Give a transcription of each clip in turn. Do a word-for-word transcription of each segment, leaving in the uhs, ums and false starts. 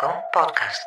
Ελληνικό podcast.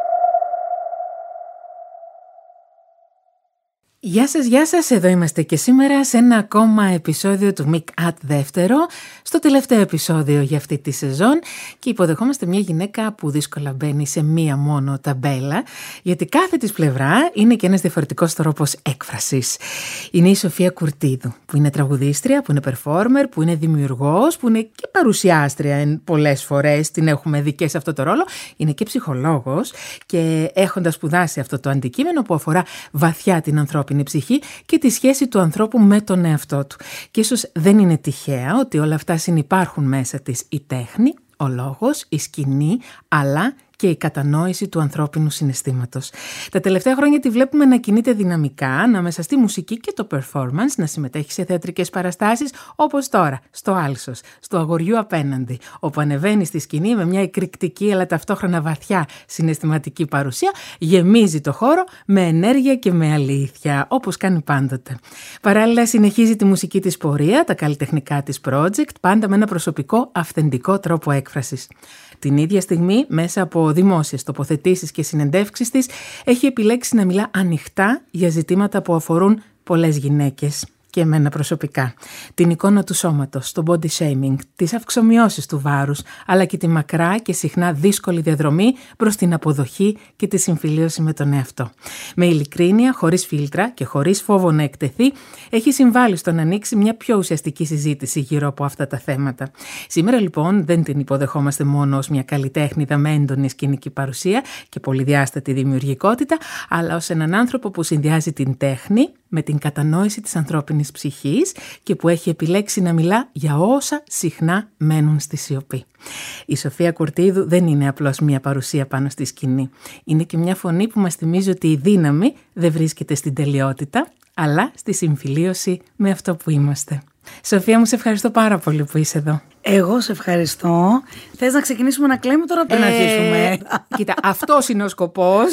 Γεια σας, γεια σας, εδώ είμαστε και σήμερα σε ένα ακόμα επεισόδιο του Make At δεύτερο, στο τελευταίο επεισόδιο για αυτή τη σεζόν και υποδεχόμαστε μια γυναίκα που δύσκολα μπαίνει σε μία μόνο ταμπέλα, γιατί κάθε της πλευρά είναι και ένας διαφορετικός τρόπος έκφρασης. Είναι η Σοφία Κουρτίδου, που είναι τραγουδίστρια, που είναι performer, που είναι δημιουργός, που είναι και παρουσιάστρια πολλές φορές, την έχουμε δει και σε αυτό το ρόλο, είναι και ψυχολόγος και έχοντας σπουδάσει αυτό το αντικείμενο που αφορά βαθιά την ανθρώπινη ψυχή και τη σχέση του ανθρώπου με τον εαυτό του. Και ίσως δεν είναι τυχαία ότι όλα αυτά συνυπάρχουν μέσα της η τέχνη, ο λόγος, η σκηνή, αλλά και η κατανόηση του ανθρώπινου συναισθήματος. Τα τελευταία χρόνια τη βλέπουμε να κινείται δυναμικά ανάμεσα στη μουσική και το performance, να συμμετέχει σε θεατρικές παραστάσεις όπως τώρα, στο Άλσος, στο Αγοριού Απέναντι, όπου ανεβαίνει στη σκηνή με μια εκρηκτική αλλά ταυτόχρονα βαθιά συναισθηματική παρουσία, γεμίζει το χώρο με ενέργεια και με αλήθεια, όπως κάνει πάντοτε. Παράλληλα συνεχίζει τη μουσική της πορεία, τα καλλιτεχνικά της project, πάντα με ένα προσωπικό, αυθεντικό τρόπο έκφρασης. Την ίδια στιγμή, μέσα από δημόσιες τοποθετήσεις και συνεντεύξεις της, έχει επιλέξει να μιλά ανοιχτά για ζητήματα που αφορούν πολλές γυναίκες και εμένα προσωπικά. Την εικόνα του σώματος, το body shaming, τις αυξομοιώσεις του βάρους, αλλά και τη μακρά και συχνά δύσκολη διαδρομή προς την αποδοχή και τη συμφιλίωση με τον εαυτό. Με ειλικρίνεια, χωρίς φίλτρα και χωρίς φόβο να εκτεθεί, έχει συμβάλει στο να ανοίξει μια πιο ουσιαστική συζήτηση γύρω από αυτά τα θέματα. Σήμερα λοιπόν δεν την υποδεχόμαστε μόνο ως μια καλλιτέχνηδα με έντονη σκηνική παρουσία και πολυδιάστατη δημιουργικότητα, αλλά ως έναν άνθρωπο που συνδυάζει την τέχνη με την κατανόηση της ανθρώπινης ψυχής και που έχει επιλέξει να μιλά για όσα συχνά μένουν στη σιωπή. Η Σοφία Κουρτίδου δεν είναι απλώς μια παρουσία πάνω στη σκηνή. Είναι και μια φωνή που μας θυμίζει ότι η δύναμη δεν βρίσκεται στην τελειότητα, αλλά στη συμφιλίωση με αυτό που είμαστε. Σοφία μου, σε ευχαριστώ πάρα πολύ που είσαι εδώ. Εγώ σε ευχαριστώ. Θες να ξεκινήσουμε να κλαίμε τώρα, πριν ε, να αρχίσουμε? Κοίτα, αυτός είναι ο σκοπός,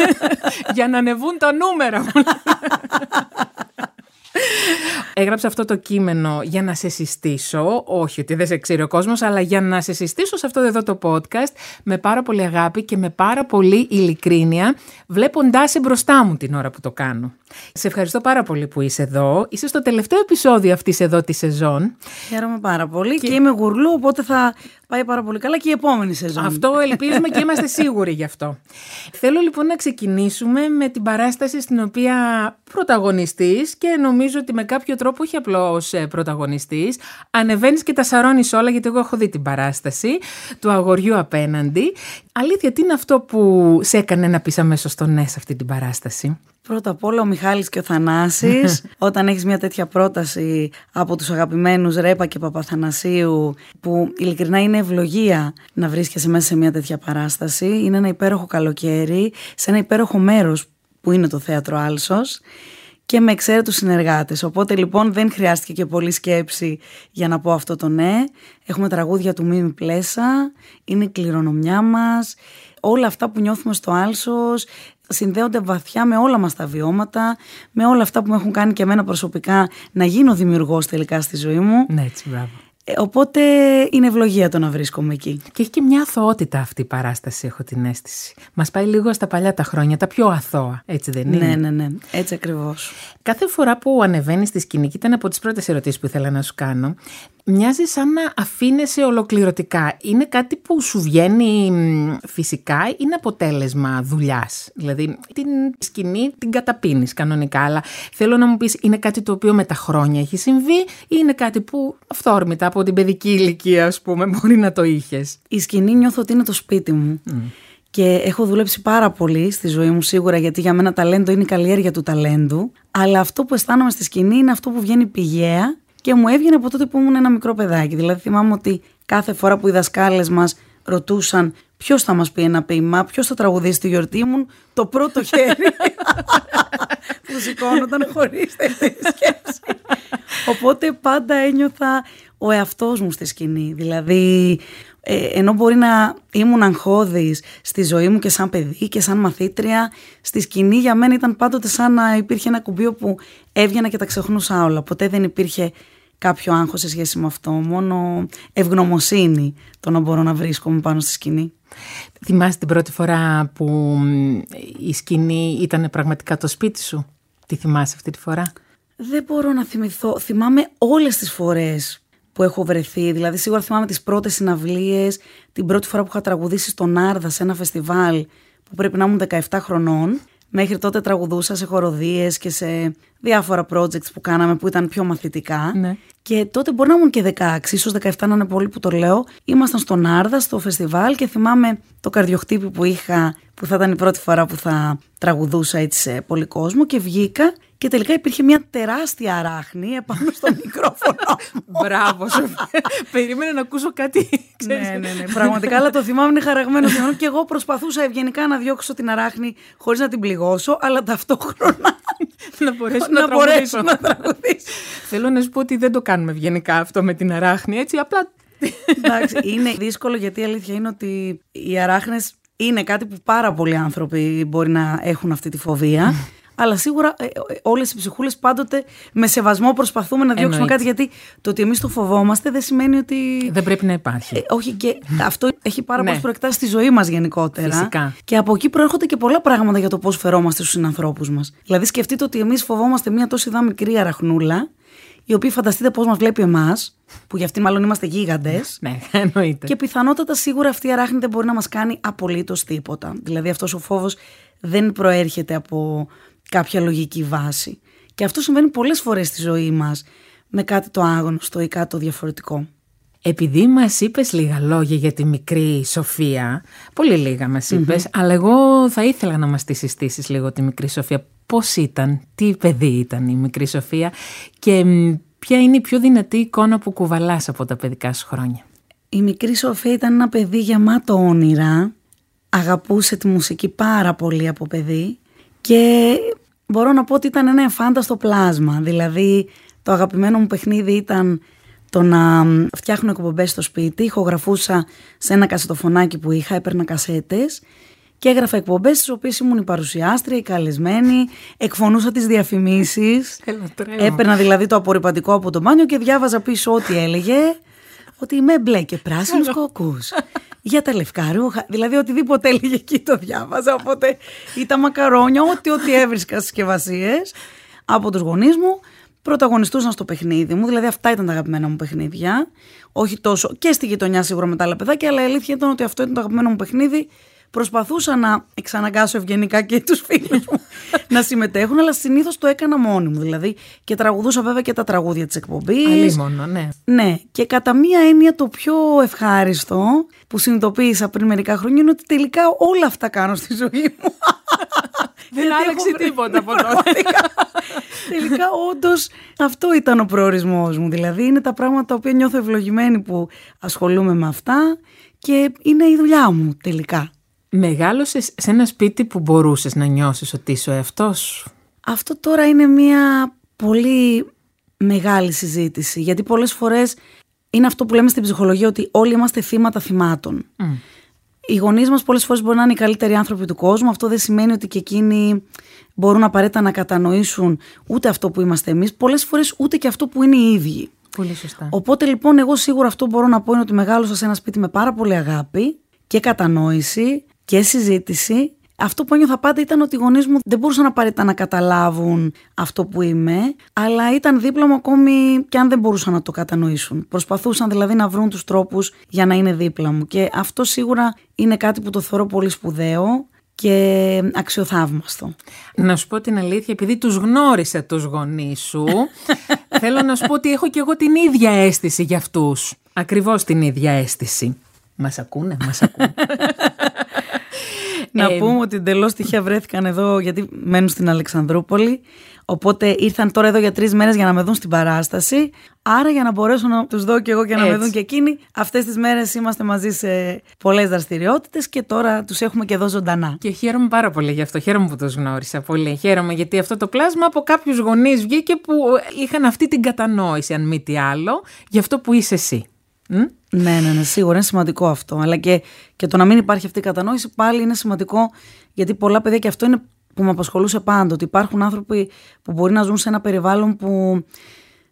για να ανεβούν τα νούμερα. Έγραψα αυτό το κείμενο για να σε συστήσω, όχι ότι δεν σε ξέρει ο κόσμος, αλλά για να σε συστήσω σε αυτό εδώ το podcast με πάρα πολύ αγάπη και με πάρα πολύ ειλικρίνεια, βλέποντάς σε μπροστά μου την ώρα που το κάνω. Σε ευχαριστώ πάρα πολύ που είσαι εδώ. Είσαι στο τελευταίο επεισόδιο αυτής εδώ τη σεζόν. Χαίρομαι πάρα πολύ και, και είμαι γουρλού, οπότε θα πάει πάρα πολύ καλά και η επόμενη σεζόν. Αυτό ελπίζουμε και είμαστε σίγουροι γι' αυτό. Θέλω λοιπόν να ξεκινήσουμε με την παράσταση στην οποία πρωταγωνιστής και νομίζω ότι με κάποιο τρόπο όχι απλώς πρωταγωνιστής, ανεβαίνεις και τα σαρώνεις όλα, γιατί εγώ έχω δει την παράσταση του Αγοριού Απέναντι. Αλήθεια, τι είναι αυτό που σε έκανε να πεις αμέσως στο ναι σε αυτή την παράσταση? Πρώτα απ' όλα ο Μιχάλης και ο Θανάσης. Όταν έχεις μια τέτοια πρόταση από τους αγαπημένους Ρέπα και Παπαθανασίου, που ειλικρινά είναι ευλογία να βρίσκεσαι μέσα σε μια τέτοια παράσταση, είναι ένα υπέροχο καλοκαίρι, σε ένα υπέροχο μέρος που είναι το Θέατρο Άλσος και με εξαίρετους συνεργάτες. Οπότε λοιπόν δεν χρειάστηκε και πολλή σκέψη για να πω αυτό το ναι. Έχουμε τραγούδια του Μίμη Πλέσα, είναι η κληρονομιά μας. Όλα αυτά που νιώθουμε στο Άλσος συνδέονται βαθιά με όλα μας τα βιώματα, με όλα αυτά που με έχουν κάνει και εμένα προσωπικά να γίνω δημιουργός τελικά στη ζωή μου. Ναι, έτσι, μπράβο. Οπότε είναι ευλογία το να βρίσκομαι εκεί. Και έχει και μια αθωότητα αυτή η παράσταση, έχω την αίσθηση. Μας πάει λίγο στα παλιά τα χρόνια, τα πιο αθώα, έτσι δεν είναι? Ναι, ναι, ναι, έτσι ακριβώς. Κάθε φορά που ανεβαίνεις στη σκηνή, και ήταν από τις πρώτες ερωτήσεις που ήθελα να σου κάνω, μοιάζει σαν να αφήνεσαι ολοκληρωτικά. Είναι κάτι που σου βγαίνει φυσικά, είναι αποτέλεσμα δουλειάς? Δηλαδή την σκηνή την καταπίνεις κανονικά, αλλά θέλω να μου πεις, είναι κάτι το οποίο με τα χρόνια έχει συμβεί ή είναι κάτι που αυθόρμητα από την παιδική ηλικία, ας πούμε, μπορεί να το είχες? Η σκηνή νιώθω ότι είναι το σπίτι μου. Mm. Και έχω δουλέψει πάρα πολύ στη ζωή μου σίγουρα, γιατί για μένα ταλέντο είναι η καλλιέργεια του ταλέντου. Αλλά αυτό που αισθάνομαι στη σκηνή είναι αυτό που βγαίνει πηγαία και μου έβγαινε από τότε που ήμουν ένα μικρό παιδάκι. Δηλαδή θυμάμαι ότι κάθε φορά που οι δασκάλες μας ρωτούσαν ποιος θα μας πει ένα ποίημα, ποιος θα τραγουδήσει τη γιορτή μου, το πρώτο χέρι που σηκώνονταν χωρίς τέτοια σκέψη. Οπότε πάντα ένιωθα ο εαυτός μου στη σκηνή. Δηλαδή ε, ενώ μπορεί να ήμουν αγχώδης στη ζωή μου και σαν παιδί και σαν μαθήτρια, στη σκηνή για μένα ήταν πάντοτε σαν να υπήρχε ένα κουμπί που έβγαινα και τα ξεχνούσα όλα. Ποτέ δεν υπήρχε κάποιο άγχος σε σχέση με αυτό. Μόνο ευγνωμοσύνη το να μπορώ να βρίσκομαι πάνω στη σκηνή. Θυμάσαι την πρώτη φορά που η σκηνή ήταν πραγματικά το σπίτι σου? Τι θυμάσαι αυτή τη φορά? Δεν μπορώ να θυμηθώ. Θυμάμαι όλες τις φορές που έχω βρεθεί. Δηλαδή σίγουρα θυμάμαι τις πρώτες συναυλίες, την πρώτη φορά που είχα τραγουδήσει στον Άρδα σε ένα φεστιβάλ που πρέπει να ήμουν δεκαεπτά χρονών. Μέχρι τότε τραγουδούσα σε χοροδίες και σε διάφορα projects που κάναμε που ήταν πιο μαθητικά. Ναι. Και τότε μπορεί να ήμουν και δεκαέξι, ίσως δεκαεπτά να είναι πολύ που το λέω. Ήμασταν στον Άρδα, στο φεστιβάλ και θυμάμαι το καρδιοχτύπη που είχα, που θα ήταν η πρώτη φορά που θα τραγουδούσα έτσι σε πολύ κόσμο και βγήκα. Και τελικά υπήρχε μια τεράστια αράχνη επάνω στο μικρόφωνο. Μπράβο, Σοφία. Περίμενα να ακούσω κάτι. Ναι, ναι, ναι. Πραγματικά, αλλά το θυμάμαι, είναι χαραγμένο. Και εγώ προσπαθούσα ευγενικά να διώξω την αράχνη χωρίς να την πληγώσω, αλλά ταυτόχρονα να μπορέσω να, να, να, μπορέσω να τραγουδήσω. Θέλω να σου πω ότι δεν το κάνουμε ευγενικά αυτό με την αράχνη, έτσι απλά. Εντάξει, είναι δύσκολο γιατί η αλήθεια είναι ότι οι αράχνες είναι κάτι που πάρα πολλοί άνθρωποι μπορεί να έχουν αυτή τη φοβία. Αλλά σίγουρα ε, όλες οι ψυχούλες πάντοτε με σεβασμό προσπαθούμε να διώξουμε Εννοείται. κάτι, γιατί το ότι εμείς το φοβόμαστε δεν σημαίνει ότι. Δεν πρέπει να υπάρχει. Ε, όχι, και αυτό έχει πάρα Ναι. πολλές προεκτάσεις στη ζωή μας γενικότερα. Φυσικά. Και από εκεί προέρχονται και πολλά πράγματα για το πώς φερόμαστε στους συνανθρώπους μας. Δηλαδή, σκεφτείτε ότι εμείς φοβόμαστε μια τόση δά μικρή αραχνούλα, η οποία φανταστείτε πώς μας βλέπει εμάς, που για αυτήν μάλλον είμαστε γίγαντες. Ναι, εννοείται. Και πιθανότατα σίγουρα αυτή η αράχνη δεν μπορεί να μας κάνει απολύτως τίποτα. Δηλαδή, αυτός ο φόβος δεν προέρχεται από κάποια λογική βάση. Και αυτό συμβαίνει πολλές φορές στη ζωή μας με κάτι το άγνωστο ή κάτι το διαφορετικό. Επειδή μας είπες λίγα λόγια για τη μικρή Σοφία, πολύ λίγα μας είπες, mm-hmm. αλλά εγώ θα ήθελα να μας τη συστήσεις λίγο τη μικρή Σοφία. Πώς ήταν, τι παιδί ήταν η μικρή Σοφία και ποια είναι η πιο δυνατή εικόνα που κουβαλάς από τα παιδικά σου χρόνια? Η μικρή Σοφία ήταν ένα παιδί γεμάτο όνειρα, αγαπούσε τη μουσική πάρα πολύ από παιδί και μπορώ να πω ότι ήταν ένα εφάνταστο πλάσμα. Δηλαδή το αγαπημένο μου παιχνίδι ήταν το να φτιάχνω εκπομπές στο σπίτι. Ηχογραφούσα σε ένα κασετοφωνάκι που είχα, έπαιρνα κασέτες και έγραφα εκπομπές στις οποίες ήμουν η παρουσιάστρια, η καλεσμένη, εκφωνούσα τις διαφημίσεις. Έπαιρνα δηλαδή το απορρυπαντικό από το μπάνιο και διάβαζα πίσω ό,τι έλεγε, ότι είμαι μπλε και πράσινους κόκκους. Για τα λευκά ρούχα, δηλαδή οτιδήποτε έλεγε εκεί το διάβαζα, οπότε ή τα μακαρόνια, ό,τι ό,τι έβρισκα στις συσκευασίες από τους γονείς μου, πρωταγωνιστούσαν στο παιχνίδι μου, δηλαδή αυτά ήταν τα αγαπημένα μου παιχνίδια, όχι τόσο και στη γειτονιά σίγουρα με τα άλλα παιδάκια, αλλά η αλήθεια ήταν ότι αυτό ήταν το αγαπημένο μου παιχνίδι. Προσπαθούσα να εξαναγκάσω ευγενικά και τους φίλους μου να συμμετέχουν, αλλά συνήθως το έκανα μόνη μου. Δηλαδή και τραγουδούσα βέβαια και τα τραγούδια της εκπομπής. Αλίμονο, ναι. Ναι, και κατά μία έννοια το πιο ευχάριστο που συνειδητοποίησα πριν μερικά χρόνια είναι ότι τελικά όλα αυτά κάνω στη ζωή μου. Δεν άλλαξε τίποτα από τότε. Τελικά όντως αυτό ήταν ο προορισμός μου. Δηλαδή είναι τα πράγματα τα οποία νιώθω ευλογημένη που ασχολούμαι με αυτά και είναι η δουλειά μου τελικά. Μεγάλωσες σε ένα σπίτι που μπορούσες να νιώσεις ότι είσαι ο εαυτός σου? Αυτό τώρα είναι μια πολύ μεγάλη συζήτηση, γιατί πολλές φορές είναι αυτό που λέμε στην ψυχολογία, ότι όλοι είμαστε θύματα θυμάτων. Mm. Οι γονείς μας πολλές φορές μπορεί να είναι οι καλύτεροι άνθρωποι του κόσμου, αυτό δεν σημαίνει ότι και εκείνοι μπορούν απαραίτητα να κατανοήσουν ούτε αυτό που είμαστε εμείς, πολλές φορές ούτε και αυτό που είναι οι ίδιοι. Πολύ σωστά. Οπότε λοιπόν εγώ σίγουρα αυτό μπορώ να πω είναι ότι μεγάλωσα σε ένα σπίτι με πάρα πολύ αγάπη και κατανόηση και συζήτηση. Αυτό που ένιωθα πάντα ήταν ότι οι γονείς μου δεν μπορούσαν απαραίτητα να καταλάβουν αυτό που είμαι, αλλά ήταν δίπλα μου ακόμη και αν δεν μπορούσαν να το κατανοήσουν. Προσπαθούσαν δηλαδή να βρουν τους τρόπους για να είναι δίπλα μου και αυτό σίγουρα είναι κάτι που το θεωρώ πολύ σπουδαίο και αξιοθαύμαστο. Να σου πω την αλήθεια, επειδή τους γνώρισα τους γονείς σου, θέλω να σου πω ότι έχω και εγώ την ίδια αίσθηση για αυτούς. Ακριβώς την ίδια αίσθηση. Μας ακούνε, μας ακούνε. Να ε, πούμε ότι εντελώς τυχαία βρέθηκαν εδώ, γιατί μένουν στην Αλεξανδρούπολη. Οπότε ήρθαν τώρα εδώ για τρεις μέρες για να με δουν στην παράσταση. Άρα για να μπορέσω να τους δω και εγώ και να έτσι με δουν και εκείνοι, αυτές τις μέρες είμαστε μαζί σε πολλές δραστηριότητες και τώρα τους έχουμε και εδώ ζωντανά. Και χαίρομαι πάρα πολύ γι' αυτό. Χαίρομαι που τους γνώρισα πολύ. Χαίρομαι γιατί αυτό το πλάσμα από κάποιους γονείς βγήκε που είχαν αυτή την κατανόηση, αν μη τι άλλο, για αυτό που είσαι εσύ. Mm? Ναι, ναι, ναι, σίγουρα είναι σημαντικό αυτό. Αλλά και, και το να μην υπάρχει αυτή η κατανόηση πάλι είναι σημαντικό, γιατί πολλά παιδιά, και αυτό είναι που με απασχολούσε πάντοτε. Υπάρχουν άνθρωποι που μπορεί να ζουν σε ένα περιβάλλον που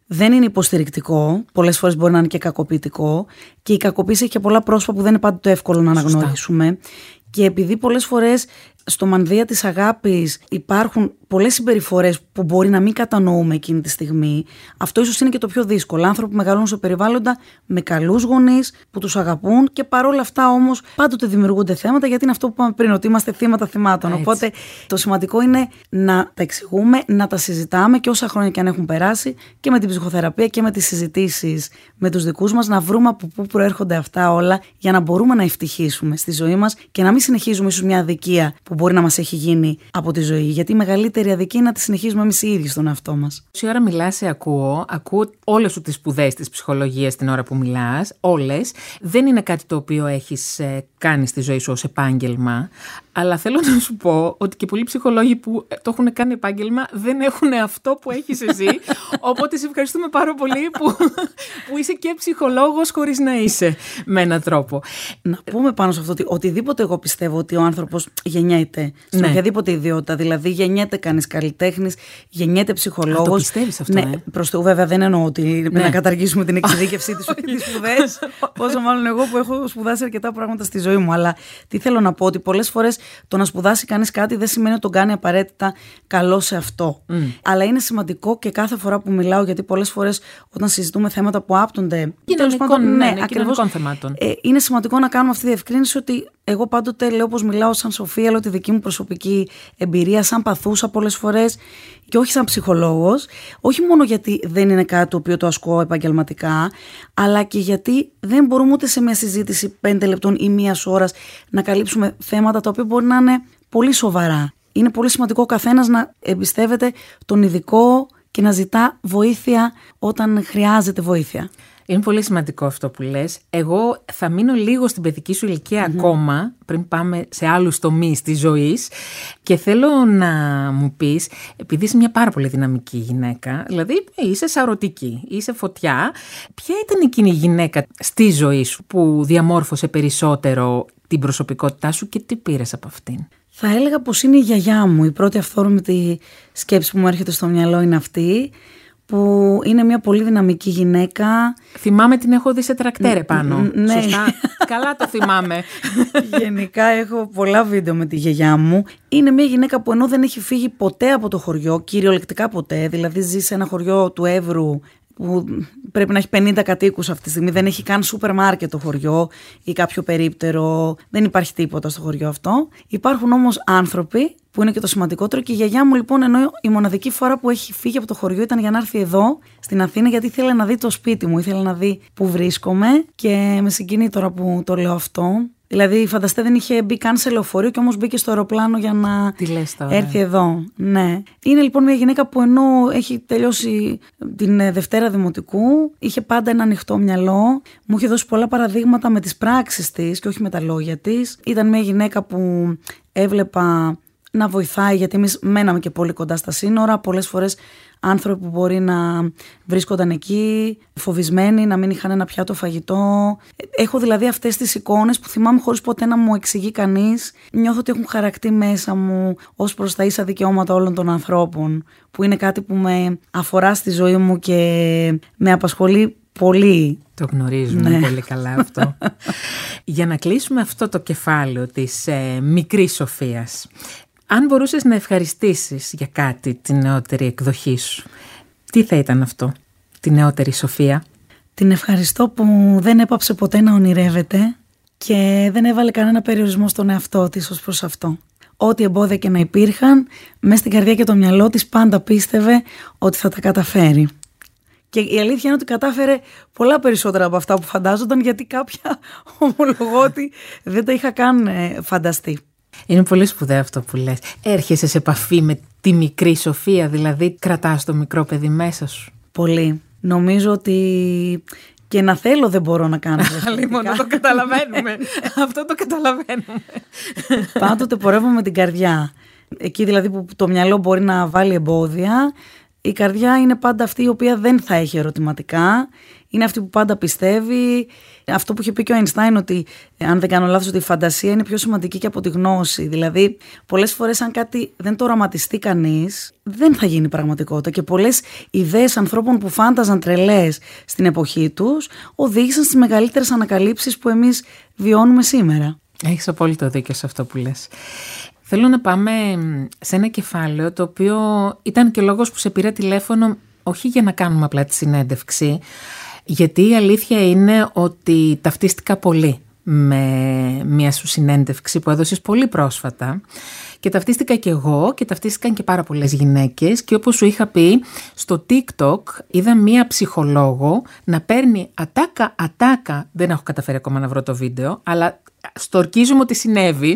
δεν είναι υποστηρικτικό, πολλές φορές μπορεί να είναι και κακοποιητικό και η κακοποίηση έχει και πολλά πρόσωπα που δεν είναι πάντοτε εύκολο να αναγνωρίσουμε. Σωστά. Και επειδή πολλές φορές στο μανδύα της αγάπης υπάρχουν πολλές συμπεριφορές που μπορεί να μην κατανοούμε εκείνη τη στιγμή, αυτό ίσως είναι και το πιο δύσκολο. Άνθρωποι που μεγαλώνουν σε περιβάλλοντα με καλούς γονείς που τους αγαπούν και παρόλα αυτά όμως πάντοτε δημιουργούνται θέματα, γιατί είναι αυτό που είπαμε πριν, ότι είμαστε θύματα θυμάτων. Έτσι. Οπότε το σημαντικό είναι να τα εξηγούμε, να τα συζητάμε και όσα χρόνια και αν έχουν περάσει και με την ψυχοθεραπεία και με τις συζητήσεις με τους δικούς μας, να βρούμε από πού προέρχονται αυτά όλα για να μπορούμε να ευτυχίσουμε στη ζωή μας και να μην συνεχίζουμε ίσως μια αδικία που μπορεί να μας έχει γίνει από τη ζωή. Γιατί η μεγαλύτερη αδικία είναι να τη συνεχίζουμε εμείς οι ίδιοι στον εαυτό μας. Όση ώρα μιλάς, σε ακούω, ακούω όλες σου τις σπουδές της ψυχολογίας την ώρα που μιλάς, όλες. Δεν είναι κάτι το οποίο έχεις ε, κάνει στη ζωή σου ως επάγγελμα, αλλά θέλω να σου πω ότι και πολλοί ψυχολόγοι που το έχουν κάνει επάγγελμα δεν έχουν αυτό που έχεις εσύ. Οπότε σε ευχαριστούμε πάρα πολύ που, που είσαι και ψυχολόγος χωρίς να είσαι με έναν τρόπο. Να πούμε πάνω σε αυτό ότι οτιδήποτε εγώ πιστεύω ότι ο άνθρωπος γεννιέται στην ναι. οποιαδήποτε ιδιότητα, δηλαδή γεννιέται κανείς καλλιτέχνης, γεννιέται ψυχολόγος. Α, το πιστεύεις αυτό, ναι, ε? Προς το βέβαια δεν εννοώ ότι ναι. να καταργήσουμε την εξειδίκευση της σπουδές, πόσο μάλλον εγώ που έχω σπουδάσει αρκετά πράγματα στη ζωή μου. Αλλά τι θέλω να πω, ότι πολλές φορές το να σπουδάσει κανείς κάτι δεν σημαίνει ότι τον κάνει απαραίτητα καλό σε αυτό. Mm. Αλλά είναι σημαντικό και κάθε φορά που μιλάω, γιατί πολλές φορές όταν συζητούμε θέματα που άπτονται κοινωνικών, ναι, ναι, ακριβώς, θεμάτων. Ε, είναι σημαντικό να κάνουμε αυτή τη διευκρίνηση ότι εγώ πάντοτε λέω πως μιλάω σαν Σοφία, λέω τη δική μου προσωπική εμπειρία, σαν παθούσα πολλές φορές και όχι σαν ψυχολόγος. Όχι μόνο γιατί δεν είναι κάτι το οποίο το ασκώ επαγγελματικά, αλλά και γιατί δεν μπορούμε ούτε σε μια συζήτηση πέντε λεπτών ή μίας ώρας να καλύψουμε θέματα τα οποία μπορεί να είναι πολύ σοβαρά. Είναι πολύ σημαντικό ο καθένας να εμπιστεύεται τον ειδικό και να ζητά βοήθεια όταν χρειάζεται βοήθεια. Είναι πολύ σημαντικό αυτό που λες. Εγώ θα μείνω λίγο στην παιδική σου ηλικία mm-hmm. ακόμα, πριν πάμε σε άλλους τομείς της ζωής, και θέλω να μου πεις, επειδή είσαι μια πάρα πολύ δυναμική γυναίκα, δηλαδή είσαι σαρωτική, είσαι φωτιά, ποια ήταν εκείνη η γυναίκα στη ζωή σου που διαμόρφωσε περισσότερο την προσωπικότητά σου και τι πήρες από αυτήν? Θα έλεγα πως είναι η γιαγιά μου. Η πρώτη αυθόρμητη σκέψη που μου έρχεται στο μυαλό είναι αυτή, που είναι μια πολύ δυναμική γυναίκα. Θυμάμαι την έχω δει σε τρακτέρ πάνω. Ναι. Σωστά. Καλά το θυμάμαι. Γενικά έχω πολλά βίντεο με τη γιαγιά μου. Είναι μια γυναίκα που ενώ δεν έχει φύγει ποτέ από το χωριό, κυριολεκτικά ποτέ, δηλαδή ζει σε ένα χωριό του Εύρου που πρέπει να έχει πενήντα κατοίκους αυτή τη στιγμή, δεν έχει καν σούπερ μάρκετ το χωριό ή κάποιο περίπτερο, δεν υπάρχει τίποτα στο χωριό αυτό. Υπάρχουν όμως άνθρωποι, που είναι και το σημαντικότερο, και η γιαγιά μου λοιπόν, ενώ η μοναδική φορά που έχει φύγει από το χωριό ήταν για να έρθει εδώ στην Αθήνα, γιατί ήθελε να δει το σπίτι μου, ήθελε να δει που βρίσκομαι, και με συγκινεί τώρα που το λέω αυτό. Δηλαδή, φανταστείτε, δεν είχε μπει καν σε λεωφορείο και όμως μπήκε στο αεροπλάνο για να έρθει εδώ. Ναι. Είναι λοιπόν μια γυναίκα που ενώ έχει τελειώσει την Δευτέρα Δημοτικού, είχε πάντα ένα ανοιχτό μυαλό. Μου είχε δώσει πολλά παραδείγματα με τις πράξεις της και όχι με τα λόγια της. Ήταν μια γυναίκα που έβλεπα να βοηθάει, γιατί εμείς μέναμε και πολύ κοντά στα σύνορα. Πολλές φορές άνθρωποι που μπορεί να βρίσκονταν εκεί, φοβισμένοι, να μην είχαν ένα πιάτο φαγητό. Έχω δηλαδή αυτές τις εικόνες που θυμάμαι χωρίς ποτέ να μου εξηγεί κανείς. Νιώθω ότι έχουν χαρακτεί μέσα μου ως προς τα ίσα δικαιώματα όλων των ανθρώπων, που είναι κάτι που με αφορά στη ζωή μου και με απασχολεί πολύ. Το γνωρίζουμε ναι. πολύ καλά αυτό. Για να κλείσουμε αυτό το κεφάλαιο της ε, μικρής Σοφίας, αν μπορούσες να ευχαριστήσεις για κάτι την νεότερη εκδοχή σου, τι θα ήταν αυτό, τη νεότερη Σοφία? Την ευχαριστώ που δεν έπαψε ποτέ να ονειρεύεται και δεν έβαλε κανένα περιορισμό στον εαυτό της ως προς αυτό. Ό,τι εμπόδια και να υπήρχαν, μέσα στην καρδιά και το μυαλό της πάντα πίστευε ότι θα τα καταφέρει. Και η αλήθεια είναι ότι κατάφερε πολλά περισσότερα από αυτά που φαντάζονταν, γιατί κάποια ομολογώ ότι δεν τα είχα καν φανταστεί. Είναι πολύ σπουδαίο αυτό που λες. Έρχεσαι σε επαφή με τη μικρή Σοφία, δηλαδή κρατάς το μικρό παιδί μέσα σου? Πολύ. Νομίζω ότι και να θέλω δεν μπορώ να κάνω. Λοιπόν, το καταλαβαίνουμε. Αυτό το καταλαβαίνουμε. Πάντοτε πορεύω με την καρδιά. Εκεί δηλαδή που το μυαλό μπορεί να βάλει εμπόδια, η καρδιά είναι πάντα αυτή η οποία δεν θα έχει ερωτηματικά. είναι αυτή που πάντα πιστεύει. Αυτό που είχε πει και ο Αϊνστάιν, ότι αν δεν κάνω λάθος, ότι η φαντασία είναι πιο σημαντική και από τη γνώση. Δηλαδή, πολλές φορές, αν κάτι δεν το οραματιστεί κανείς, δεν θα γίνει πραγματικότητα. Και πολλές ιδέες ανθρώπων που φάνταζαν τρελές στην εποχή τους οδήγησαν στις μεγαλύτερες ανακαλύψεις που εμείς βιώνουμε σήμερα. Έχεις απόλυτο δίκιο σε αυτό που λες. Θέλω να πάμε σε ένα κεφάλαιο το οποίο ήταν και λόγος που σε πήρα τηλέφωνο, όχι για να κάνουμε απλά τη συνέντευξη, γιατί η αλήθεια είναι ότι ταυτίστηκα πολύ με μια σου συνέντευξη που έδωσες πολύ πρόσφατα και ταυτίστηκα και εγώ και ταυτίστηκαν και πάρα πολλές γυναίκες και όπως σου είχα πει, στο TikTok είδα μια ψυχολόγο να παίρνει ατάκα ατάκα, δεν έχω καταφέρει ακόμα να βρω το βίντεο, αλλά στορκίζουμε ότι συνέβη,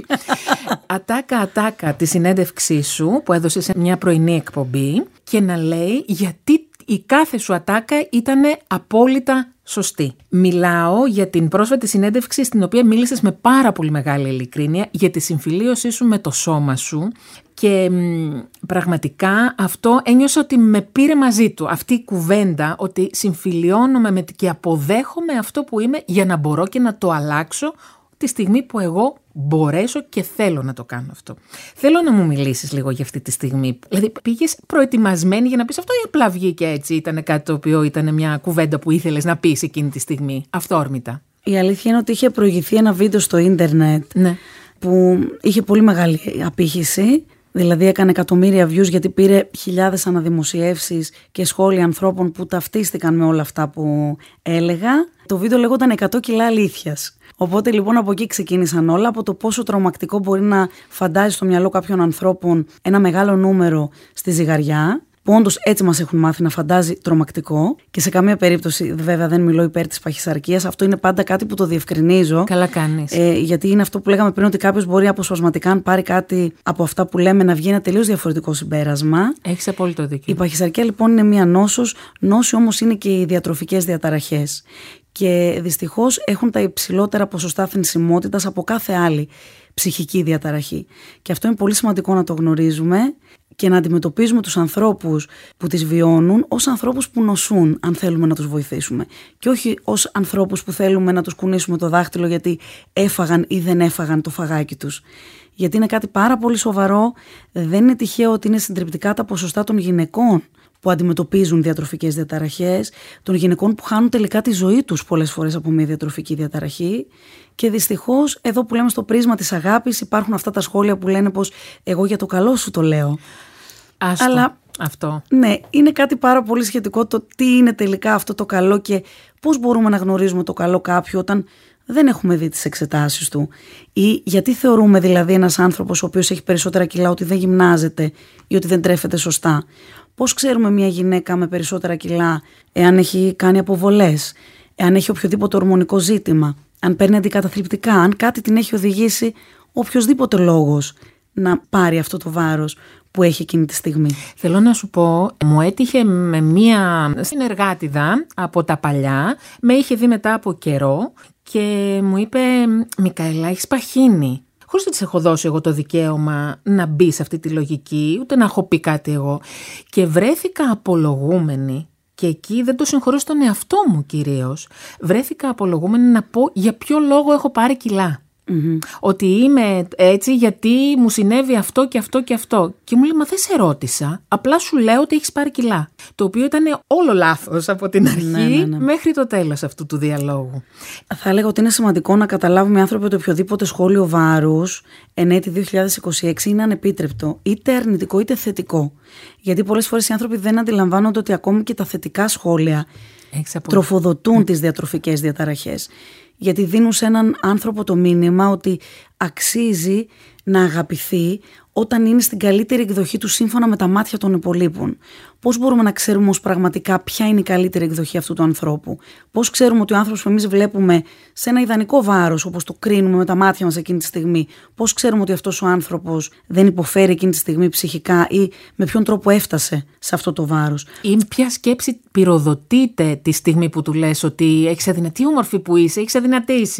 ατάκα ατάκα τη συνέντευξή σου που έδωσες σε μια πρωινή εκπομπή και να λέει γιατί η κάθε σου ατάκα ήταν απόλυτα σωστή. Μιλάω για την πρόσφατη συνέντευξη στην οποία μίλησες με πάρα πολύ μεγάλη ειλικρίνεια για τη συμφιλίωσή σου με το σώμα σου και μ, πραγματικά αυτό ένιωσα ότι με πήρε μαζί του. Αυτή η κουβέντα ότι συμφιλιώνομαι με, και αποδέχομαι αυτό που είμαι για να μπορώ και να το αλλάξω τη στιγμή που εγώ μπορέσω και θέλω να το κάνω αυτό. Θέλω να μου μιλήσεις λίγο για αυτή τη στιγμή. Δηλαδή πήγες προετοιμασμένη για να πεις αυτό ή απλά βγήκε έτσι, ήταν κάτι το οποίο ήταν μια κουβέντα που ήθελες να πεις εκείνη τη στιγμή, αυτόρμητα? Η αλήθεια είναι ότι είχε προηγηθεί ένα βίντεο στο ίντερνετ, ναι, που είχε πολύ μεγάλη απήχηση. Δηλαδή έκανε εκατομμύρια views γιατί πήρε χιλιάδες αναδημοσιεύσεις και σχόλια ανθρώπων που ταυτίστηκαν με όλα αυτά που έλεγα. Το βίντεο λέγονταν εκατό κιλά αλήθειας. Οπότε λοιπόν από εκεί ξεκίνησαν όλα, από το πόσο τρομακτικό μπορεί να φαντάζει στο μυαλό κάποιων ανθρώπων ένα μεγάλο νούμερο στη ζυγαριά, που όντως έτσι μας έχουν μάθει να φαντάζει τρομακτικό και σε καμία περίπτωση βέβαια δεν μιλώ υπέρ της παχυσαρκίας, αυτό είναι πάντα κάτι που το διευκρινίζω. Καλά κάνεις. Ε, γιατί είναι αυτό που λέγαμε πριν, ότι κάποιος μπορεί αποσπασματικά, αν πάρει κάτι από αυτά που λέμε, να βγει ένα τελείως διαφορετικό συμπέρασμα. Έχεις απόλυτο δίκιο. Η παχυσαρκία λοιπόν είναι μία νόσος, νόση όμως είναι και οι διατροφικές διαταραχές. Και δυστυχώς έχουν τα υψηλότερα ποσοστά θνησιμότητας από κάθε άλλη ψυχική διαταραχή. Και αυτό είναι πολύ σημαντικό να το γνωρίζουμε και να αντιμετωπίζουμε τους ανθρώπους που τις βιώνουν ως ανθρώπους που νοσούν, αν θέλουμε να τους βοηθήσουμε. Και όχι ως ανθρώπους που θέλουμε να τους κουνήσουμε το δάχτυλο γιατί έφαγαν ή δεν έφαγαν το φαγάκι τους. Γιατί είναι κάτι πάρα πολύ σοβαρό. Δεν είναι τυχαίο ότι είναι συντριπτικά τα ποσοστά των γυναικών που αντιμετωπίζουν διατροφικές διαταραχές, των γυναικών που χάνουν τελικά τη ζωή τους πολλές φορές από μια διατροφική διαταραχή. Και δυστυχώς εδώ που λέμε στο πρίσμα της αγάπης υπάρχουν αυτά τα σχόλια που λένε πως εγώ για το καλό σου το λέω. Άστο, αλλά αυτό. Ναι, είναι κάτι πάρα πολύ σχετικό το τι είναι τελικά αυτό το καλό και πώς μπορούμε να γνωρίζουμε το καλό κάποιου όταν δεν έχουμε δει τις εξετάσεις του. Ή γιατί θεωρούμε δηλαδή ένας άνθρωπος ο οποίος έχει περισσότερα κιλά ότι δεν γυμνάζεται ή ότι δεν τρέφεται σωστά. Πώς ξέρουμε μια γυναίκα με περισσότερα κιλά εάν έχει κάνει αποβολές, εάν έχει οποιοδήποτε ορμονικό ζήτημα, αν παίρνει αντικαταθλιπτικά, αν κάτι την έχει οδηγήσει οποιοσδήποτε λόγος να πάρει αυτό το βάρος που έχει εκείνη τη στιγμή. Θέλω να σου πω, μου έτυχε με μία συνεργάτιδα από τα παλιά, με είχε δει μετά από καιρό και μου είπε «Μικαέλα, έχεις παχύνει». Χωρίς να της έχω δώσει εγώ το δικαίωμα να μπει σε αυτή τη λογική, ούτε να έχω πει κάτι εγώ. Και βρέθηκα απολογούμενη, και εκεί δεν το συγχωρώ στον εαυτό μου κυρίως, βρέθηκα απολογούμενη να πω για ποιο λόγο έχω πάρει κιλά. Mm-hmm. Ότι είμαι έτσι γιατί μου συνέβη αυτό και αυτό και αυτό. Και μου λέει, μα δεν σε ρώτησα, απλά σου λέω ότι έχεις πάρει κιλά. Το οποίο ήταν όλο λάθος από την αρχή ναι, ναι, ναι. μέχρι το τέλος αυτού του διαλόγου. Θα έλεγα ότι είναι σημαντικό να καταλάβουμε οι άνθρωποι ότι οποιοδήποτε σχόλιο βάρους εν έτη δύο χιλιάδες είκοσι έξι είναι ανεπίτρεπτο, είτε αρνητικό είτε θετικό. Γιατί πολλές φορές οι άνθρωποι δεν αντιλαμβάνονται ότι ακόμη και τα θετικά σχόλια τροφοδοτούν τις διατροφικές διαταραχές. Γιατί δίνουν σε έναν άνθρωπο το μήνυμα ότι αξίζει να αγαπηθεί όταν είναι στην καλύτερη εκδοχή του σύμφωνα με τα μάτια των υπολείπων. Πώς μπορούμε να ξέρουμε όμως πραγματικά ποια είναι η καλύτερη εκδοχή αυτού του ανθρώπου? Πώς ξέρουμε ότι ο άνθρωπος που εμείς βλέπουμε σε ένα ιδανικό βάρος, όπως το κρίνουμε με τα μάτια μας εκείνη τη στιγμή, πώς ξέρουμε ότι αυτός ο άνθρωπος δεν υποφέρει εκείνη τη στιγμή ψυχικά ή με ποιον τρόπο έφτασε σε αυτό το βάρος? Ή ποια σκέψη πυροδοτείται τη στιγμή που του λες ότι έχεις αδυνατή όμορφη που είσαι, έχεις αδυνατήσει?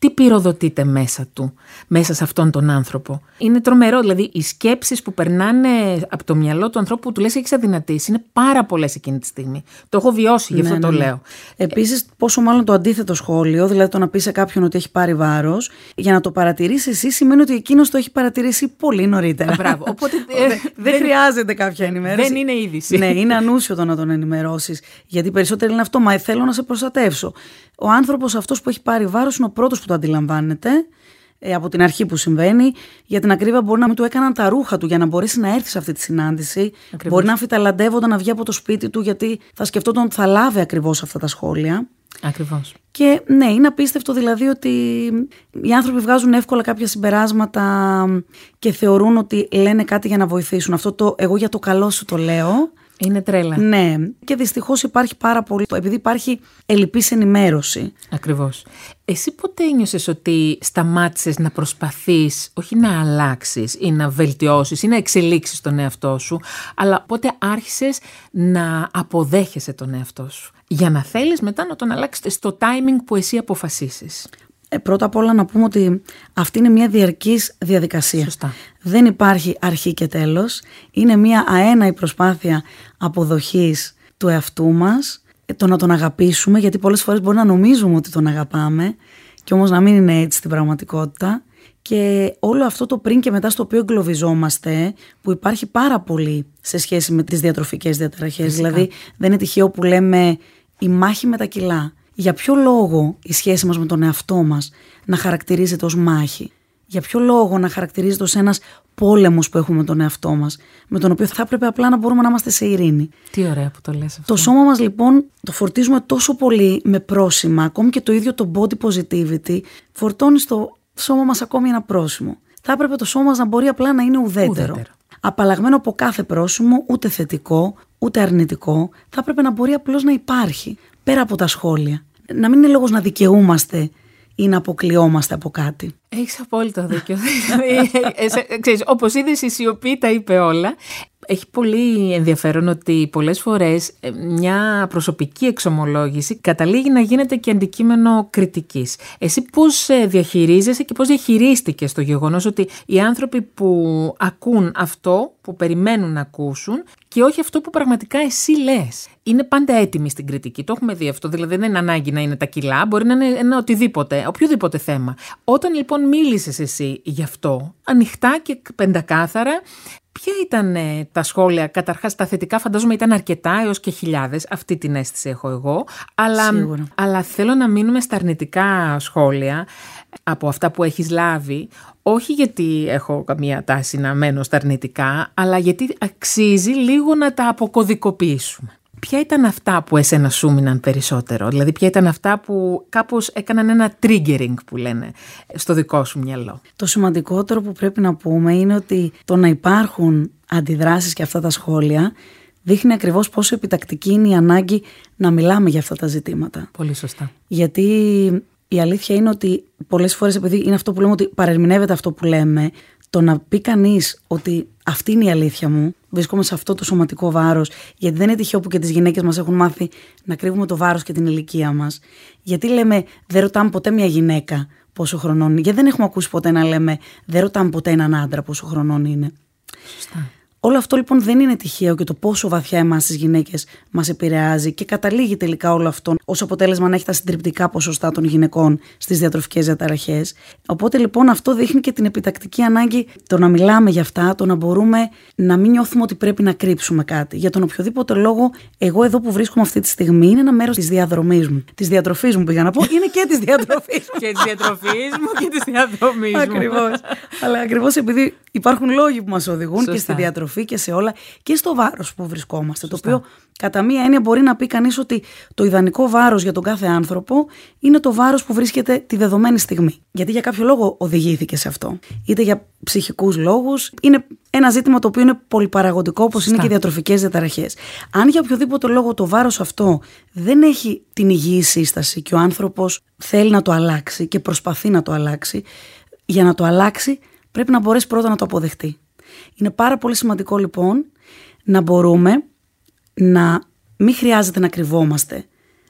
τι πυροδοτείται μέσα του, μέσα σε αυτόν τον άνθρωπο. Είναι τρομερό, δηλαδή οι σκέψεις που περνάνε από το μυαλό του ανθρώπου που του λες έχεις αδυνατήσει είναι πάρα πολλές εκείνη τη στιγμή. Το έχω βιώσει, γι' αυτό ναι, το ναι, ναι. λέω. Επίσης, πόσο μάλλον το αντίθετο σχόλιο, δηλαδή το να πει σε κάποιον ότι έχει πάρει βάρος, για να το παρατηρήσει εσύ σημαίνει ότι εκείνος το έχει παρατηρήσει πολύ νωρίτερα. Μπράβο. Οπότε, ε, δεν, δεν χρειάζεται κάποια ενημέρωση. Δεν είναι είδηση. Ναι, είναι ανούσιο το να τον ενημερώσεις. Γιατί περισσότερο είναι αυτό, μα θέλω να σε προστατεύσω. Ο άνθρωπος αυτός που έχει πάρει βάρος είναι ο πρώτος που το αντιλαμβάνεται. Ε, από την αρχή που συμβαίνει. Για την ακρίβεια, μπορεί να μην του έκαναν τα ρούχα του για να μπορέσει να έρθει σε αυτή τη συνάντηση. Ακριβώς. Μπορεί να αμφιταλαντεύονταν να βγει από το σπίτι του, γιατί θα σκεφτόταν ότι θα λάβει ακριβώς αυτά τα σχόλια. Ακριβώς. Και ναι, είναι απίστευτο δηλαδή ότι οι άνθρωποι βγάζουν εύκολα κάποια συμπεράσματα και θεωρούν ότι λένε κάτι για να βοηθήσουν. Αυτό το εγώ για το καλό σου το λέω. Είναι τρέλα. Ναι, και δυστυχώς υπάρχει πάρα πολύ, επειδή υπάρχει ελλειπής ενημέρωση. Ακριβώς. Εσύ ποτέ ένιωσες ότι σταμάτησες να προσπαθείς, όχι να αλλάξεις ή να βελτιώσεις ή να εξελίξεις τον εαυτό σου, αλλά πότε άρχισες να αποδέχεσαι τον εαυτό σου, για να θέλεις μετά να τον αλλάξεις στο timing που εσύ αποφασίσεις? Ε, πρώτα απ' όλα να πούμε ότι αυτή είναι μια διαρκής διαδικασία. Σωστά. Δεν υπάρχει αρχή και τέλος. Είναι μια αέναη προσπάθεια αποδοχής του εαυτού μας, το να τον αγαπήσουμε, γιατί πολλές φορές μπορεί να νομίζουμε ότι τον αγαπάμε και όμως να μην είναι έτσι στην πραγματικότητα. Και όλο αυτό το πριν και μετά στο οποίο εγκλωβιζόμαστε, που υπάρχει πάρα πολύ σε σχέση με τις διατροφικές διαταραχές. Φυσικά. Δηλαδή δεν είναι τυχαίο που λέμε η μάχη με τα κιλά. Για ποιο λόγο η σχέση μας με τον εαυτό μας να χαρακτηρίζεται ως μάχη? Για ποιο λόγο να χαρακτηρίζεται ως ένας πόλεμος που έχουμε με τον εαυτό μας, με τον οποίο θα έπρεπε απλά να μπορούμε να είμαστε σε ειρήνη? Τι ωραία που το λες αυτό. Το σώμα μας λοιπόν το φορτίζουμε τόσο πολύ με πρόσημα, ακόμη και το ίδιο το body positivity φορτώνει στο σώμα μας ακόμη ένα πρόσημο. Θα έπρεπε το σώμα μας να μπορεί απλά να είναι ουδέτερο. ουδέτερο. Απαλλαγμένο από κάθε πρόσημο, ούτε θετικό, ούτε αρνητικό, θα έπρεπε να μπορεί απλώς να υπάρχει, πέρα από τα σχόλια. Να μην είναι λόγος να δικαιούμαστε ή να αποκλειόμαστε από κάτι. Έχεις απόλυτο δίκιο. Ξέρεις, όπως είδες, η σιωπή τα είπε όλα. Έχει πολύ ενδιαφέρον ότι πολλές φορές μια προσωπική εξομολόγηση καταλήγει να γίνεται και αντικείμενο κριτικής. Εσύ πώς διαχειρίζεσαι και πώς διαχειρίστηκες το γεγονός ότι οι άνθρωποι που ακούν αυτό που περιμένουν να ακούσουν και όχι αυτό που πραγματικά εσύ λες, είναι πάντα έτοιμοι στην κριτική? Το έχουμε δει αυτό, δηλαδή δεν είναι ανάγκη να είναι τα κιλά, μπορεί να είναι ένα οτιδήποτε, οποιοδήποτε θέμα. Όταν λοιπόν μίλησες εσύ γι' αυτό, ανοιχτά και πεντακάθαρα, ποια ήταν τα σχόλια? Καταρχάς τα θετικά φαντάζομαι ήταν αρκετά, έως και χιλιάδες, αυτή την αίσθηση έχω εγώ, αλλά, αλλά θέλω να μείνουμε στα αρνητικά σχόλια από αυτά που έχεις λάβει, όχι γιατί έχω καμία τάση να μένω στα αρνητικά, αλλά γιατί αξίζει λίγο να τα αποκωδικοποιήσουμε. Ποια ήταν αυτά που εσένα σου μείναν περισσότερο? Δηλαδή ποια ήταν αυτά που κάπως έκαναν ένα triggering που λένε στο δικό σου μυαλό? Το σημαντικότερο που πρέπει να πούμε είναι ότι το να υπάρχουν αντιδράσεις και αυτά τα σχόλια δείχνει ακριβώς πόσο επιτακτική είναι η ανάγκη να μιλάμε για αυτά τα ζητήματα. Πολύ σωστά. Γιατί η αλήθεια είναι ότι πολλές φορές, επειδή είναι αυτό που λέμε ότι παρερμηνεύεται αυτό που λέμε, το να πει κανείς ότι αυτή είναι η αλήθεια μου, βρίσκομαι σε αυτό το σωματικό βάρος, γιατί δεν είναι τυχαίο που και τις γυναίκες μας έχουν μάθει να κρύβουμε το βάρος και την ηλικία μας. Γιατί λέμε δεν ρωτάμε ποτέ μια γυναίκα πόσο χρονών είναι, γιατί δεν έχουμε ακούσει ποτέ να λέμε δεν ρωτάμε ποτέ έναν άντρα πόσο χρονών είναι. Σωστά. Όλο αυτό λοιπόν δεν είναι τυχαίο και το πόσο βαθιά εμάς τις γυναίκες μας επηρεάζει και καταλήγει τελικά όλο αυτό ως αποτέλεσμα να έχει τα συντριπτικά ποσοστά των γυναικών στις διατροφικές διαταραχές. Οπότε λοιπόν αυτό δείχνει και την επιτακτική ανάγκη το να μιλάμε για αυτά, το να μπορούμε να μην νιώθουμε ότι πρέπει να κρύψουμε κάτι. Για τον οποιοδήποτε λόγο, εγώ εδώ που βρίσκομαι αυτή τη στιγμή είναι ένα μέρος της διαδρομής μου. Της διατροφής μου πήγα να πω, είναι και της διατροφής μου. Και της διατροφής μου και της διαδρομής μου. Ακριβώς. Αλλά ακριβώς επειδή υπάρχουν λόγοι που μας οδηγούν. Σωστά. Και στη διατροφή και σε όλα και στο βάρος που βρισκόμαστε. Σωστά. Το οποίο κατά μία έννοια μπορεί να πει κανείς ότι το ιδανικό βάρος για τον κάθε άνθρωπο είναι το βάρος που βρίσκεται τη δεδομένη στιγμή. Γιατί για κάποιο λόγο οδηγήθηκε σε αυτό. Είτε για ψυχικούς λόγους. Είναι ένα ζήτημα το οποίο είναι πολυπαραγωγικό, όπως Σωστά. Είναι και οι διατροφικές διαταραχές. Αν για οποιοδήποτε λόγο το βάρος αυτό δεν έχει την υγιή σύσταση και ο άνθρωπος θέλει να το αλλάξει και προσπαθεί να το αλλάξει, για να το αλλάξει πρέπει να μπορέσει πρώτα να το αποδεχτεί. Είναι πάρα πολύ σημαντικό λοιπόν να μπορούμε να μην χρειάζεται να κρυβόμαστε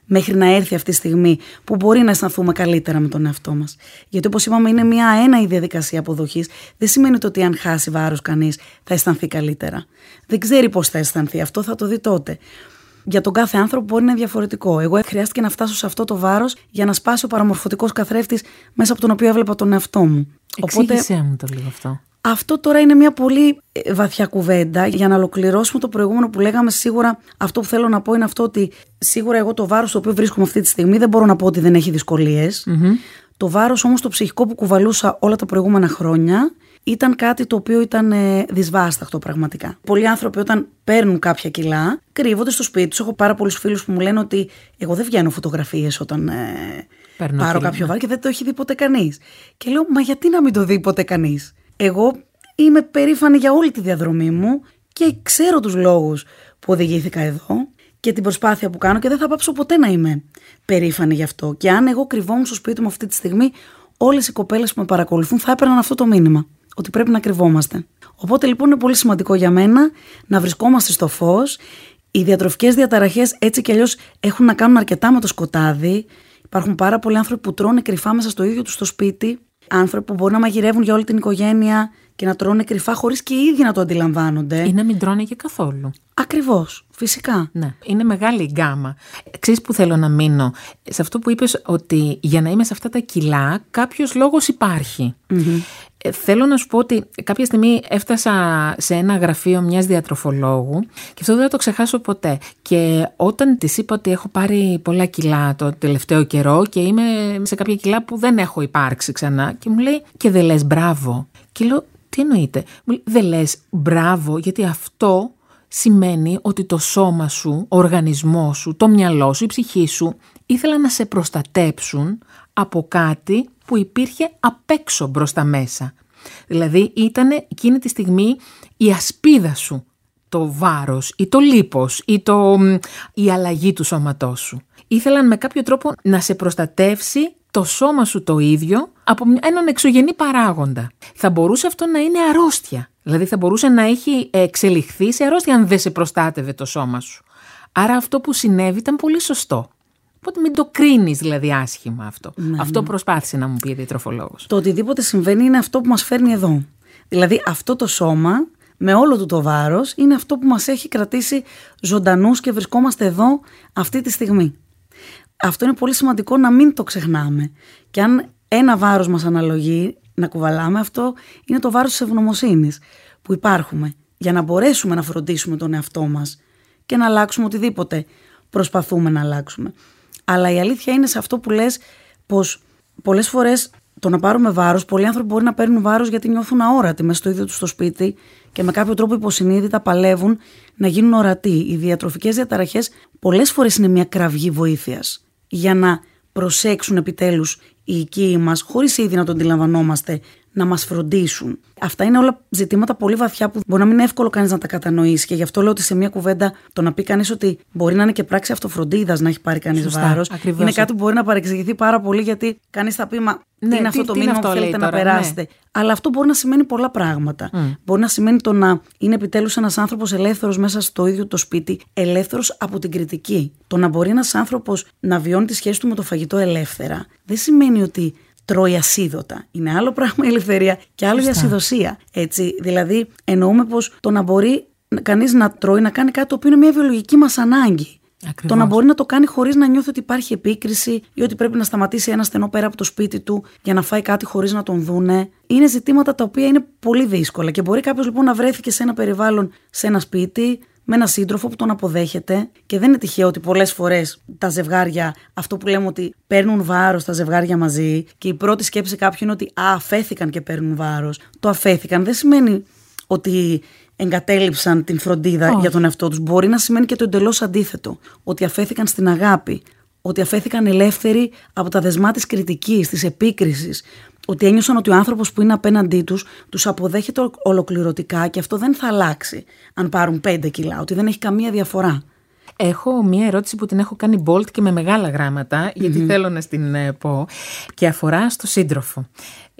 μέχρι να έρθει αυτή η στιγμή που μπορεί να αισθανθούμε καλύτερα με τον εαυτό μας. Γιατί όπως είπαμε, είναι μια έναη διαδικασία αποδοχής. Δεν σημαίνει ότι αν χάσει βάρος κανείς θα αισθανθεί καλύτερα. Δεν ξέρει πώς θα αισθανθεί. Αυτό θα το δει τότε. Για τον κάθε άνθρωπο μπορεί να είναι διαφορετικό. Εγώ χρειάστηκε να φτάσω σε αυτό το βάρος για να σπάσει ο παραμορφωτικός καθρέφτης μέσα από τον οποίο έβλεπα τον εαυτό μου. Εξήγησέ Οπότε, μου το λίγο αυτό. Αυτό τώρα είναι μια πολύ βαθιά κουβέντα. Για να ολοκληρώσουμε το προηγούμενο που λέγαμε, σίγουρα αυτό που θέλω να πω είναι αυτό ότι σίγουρα εγώ το βάρος στο οποίο βρίσκομαι αυτή τη στιγμή δεν μπορώ να πω ότι δεν έχει δυσκολίες. Mm-hmm. Το βάρος όμως το ψυχικό που κουβαλούσα όλα τα προηγούμενα χρόνια ήταν κάτι το οποίο ήταν ε, δυσβάσταχτο πραγματικά. Πολλοί άνθρωποι όταν παίρνουν κάποια κιλά κρύβονται στο σπίτι τους. Έχω πάρα πολλούς φίλους που μου λένε ότι εγώ δεν βγαίνω φωτογραφίες όταν ε, πάρω κιλά. Κάποιο βάρος και δεν το έχει δει ποτέ κανείς. Και λέω, μα γιατί να μην το δει ποτέ κανείς? Εγώ είμαι περήφανη για όλη τη διαδρομή μου και ξέρω τους λόγους που οδηγήθηκα εδώ και την προσπάθεια που κάνω και δεν θα πάψω ποτέ να είμαι περήφανη γι' αυτό. Και αν εγώ κρυβόμουν στο σπίτι μου αυτή τη στιγμή, όλες οι κοπέλες που με παρακολουθούν θα έπαιρναν αυτό το μήνυμα, ότι πρέπει να κρυβόμαστε. Οπότε λοιπόν είναι πολύ σημαντικό για μένα να βρισκόμαστε στο φως. Οι διατροφικές διαταραχές έτσι κι αλλιώς έχουν να κάνουν αρκετά με το σκοτάδι. Υπάρχουν πάρα πολλοί άνθρωποι που τρώνε κρυφά μέσα στο ίδιο τους το σπίτι. Άνθρωποι που μπορεί να μαγειρεύουν για όλη την οικογένεια και να τρώνε κρυφά χωρίς και οι ίδιοι να το αντιλαμβάνονται. Ή να μην τρώνε και καθόλου. Ακριβώς, φυσικά. Ναι, είναι μεγάλη η γκάμα. Ξέρεις που θέλω να μείνω? Σε αυτό που είπες ότι για να είμαι σε αυτά τα κιλά κάποιος λόγος υπάρχει. Mm-hmm. Ε, θέλω να σου πω ότι κάποια στιγμή έφτασα σε ένα γραφείο μιας διατροφολόγου και αυτό δεν θα το ξεχάσω ποτέ. Και όταν της είπα ότι έχω πάρει πολλά κιλά το τελευταίο καιρό και είμαι σε κάποια κιλά που δεν έχω υπάρξει ξανά, και μου λέει, και δεν λες μπράβο? Και λέω, τι εννοείται? Μου λέει, δεν λες μπράβο γιατί αυτό σημαίνει ότι το σώμα σου, ο οργανισμός σου, το μυαλό σου, η ψυχή σου ήθελαν να σε προστατέψουν από κάτι που υπήρχε απ' έξω μπροστά μέσα. Δηλαδή ήταν εκείνη τη στιγμή η ασπίδα σου, το βάρος ή το λίπος ή το, η αλλαγή του σώματός σου. Ήθελαν με κάποιο τρόπο να σε προστατεύσει το σώμα σου το ίδιο από έναν εξωγενή παράγοντα. Θα μπορούσε αυτό να είναι αρρώστια. Δηλαδή θα μπορούσε να έχει εξελιχθεί σε αρρώστια αν δεν σε προστάτευε το σώμα σου. Άρα αυτό που συνέβη ήταν πολύ σωστό. Οπότε μην το κρίνεις δηλαδή άσχημα αυτό. Ναι, αυτό ναι. Προσπάθησε να μου πει η διατροφολόγος. Το οτιδήποτε συμβαίνει είναι αυτό που μας φέρνει εδώ. Δηλαδή αυτό το σώμα με όλο του το βάρος είναι αυτό που μας έχει κρατήσει ζωντανούς και βρισκόμαστε εδώ αυτή τη στιγμή. Αυτό είναι πολύ σημαντικό να μην το ξεχνάμε. Και αν ένα βάρος μας αναλογεί να κουβαλάμε, αυτό είναι το βάρος της ευγνωμοσύνης που υπάρχουμε για να μπορέσουμε να φροντίσουμε τον εαυτό μας και να αλλάξουμε οτιδήποτε προσπαθούμε να αλλάξουμε. Αλλά η αλήθεια είναι σε αυτό που λες, πως πολλές φορές το να πάρουμε βάρος, πολλοί άνθρωποι μπορεί να παίρνουν βάρος γιατί νιώθουν αόρατοι μέσα στο ίδιο τους το σπίτι και με κάποιο τρόπο υποσυνείδητα παλεύουν να γίνουν ορατοί. Οι διατροφικές διαταραχές πολλές φορές είναι μια κραυγή βοήθειας για να προσέξουν επιτέλους οι οικοί μας, χωρίς ήδη να το αντιλαμβανόμαστε, να μας φροντίσουν. Αυτά είναι όλα ζητήματα πολύ βαθιά που μπορεί να μην είναι εύκολο κανείς να τα κατανοήσει. Και γι' αυτό λέω ότι σε μια κουβέντα το να πει κανείς ότι μπορεί να είναι και πράξη αυτοφροντίδας να έχει πάρει κανείς βάρος, ακριβώς. Είναι κάτι που μπορεί να παρεξηγηθεί πάρα πολύ, γιατί κανείς θα πει, μα ναι, τι είναι αυτό τι, το τι μήνυμα που θέλετε τώρα, να περάσετε. Ναι. Αλλά αυτό μπορεί να σημαίνει πολλά πράγματα. Mm. Μπορεί να σημαίνει το να είναι επιτέλους ένας άνθρωπος ελεύθερος μέσα στο ίδιο το σπίτι, ελεύθερος από την κριτική. Το να μπορεί ένας άνθρωπος να βιώνει τη σχέση του με το φαγητό ελεύθερα, δεν σημαίνει ότι τρώει ασίδωτα. Είναι άλλο πράγμα η ελευθερία και άλλο η ασυδοσία. Έτσι, δηλαδή, εννοούμε πως το να μπορεί κανείς να τρώει, να κάνει κάτι το οποίο είναι μια βιολογική μας ανάγκη. Ακριβώς. Το να μπορεί να το κάνει χωρίς να νιώθει ότι υπάρχει επίκριση ή ότι πρέπει να σταματήσει ένα στενό πέρα από το σπίτι του για να φάει κάτι χωρίς να τον δούνε. Είναι ζητήματα τα οποία είναι πολύ δύσκολα. Και μπορεί κάποιος λοιπόν να βρέθηκε σε ένα περιβάλλον, σε ένα σπίτι, με έναν σύντροφο που τον αποδέχεται, και δεν είναι τυχαίο ότι πολλές φορές τα ζευγάρια, αυτό που λέμε ότι παίρνουν βάρος τα ζευγάρια μαζί, και η πρώτη σκέψη κάποιου είναι ότι α, αφέθηκαν και παίρνουν βάρος. Το αφέθηκαν δεν σημαίνει ότι εγκατέλειψαν την φροντίδα oh. για τον εαυτό τους. Μπορεί να σημαίνει και το εντελώς αντίθετο. Ότι αφέθηκαν στην αγάπη. Ότι αφέθηκαν ελεύθεροι από τα δεσμά της κριτικής, της επίκρισης. Ότι ένιωσαν ότι ο άνθρωπος που είναι απέναντί τους τους αποδέχεται ολοκληρωτικά και αυτό δεν θα αλλάξει αν πάρουν πέντε κιλά. Ότι δεν έχει καμία διαφορά. Έχω μία ερώτηση που την έχω κάνει bold και με μεγάλα γράμματα, γιατί mm-hmm. θέλω να την πω, και αφορά στο σύντροφο.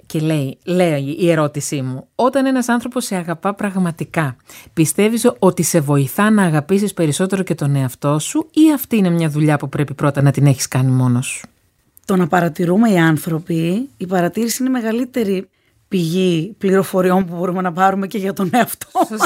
Και λέει, λέει η ερώτησή μου, όταν ένας άνθρωπος σε αγαπά πραγματικά, πιστεύεις ότι σε βοηθά να αγαπήσεις περισσότερο και τον εαυτό σου ή αυτή είναι μια δουλειά που πρέπει πρώτα να την έχεις κάνει μόνος σου? Το να παρατηρούμε οι άνθρωποι, η παρατήρηση είναι η μεγαλύτερη πηγή πληροφοριών που μπορούμε να πάρουμε και για τον εαυτό μας.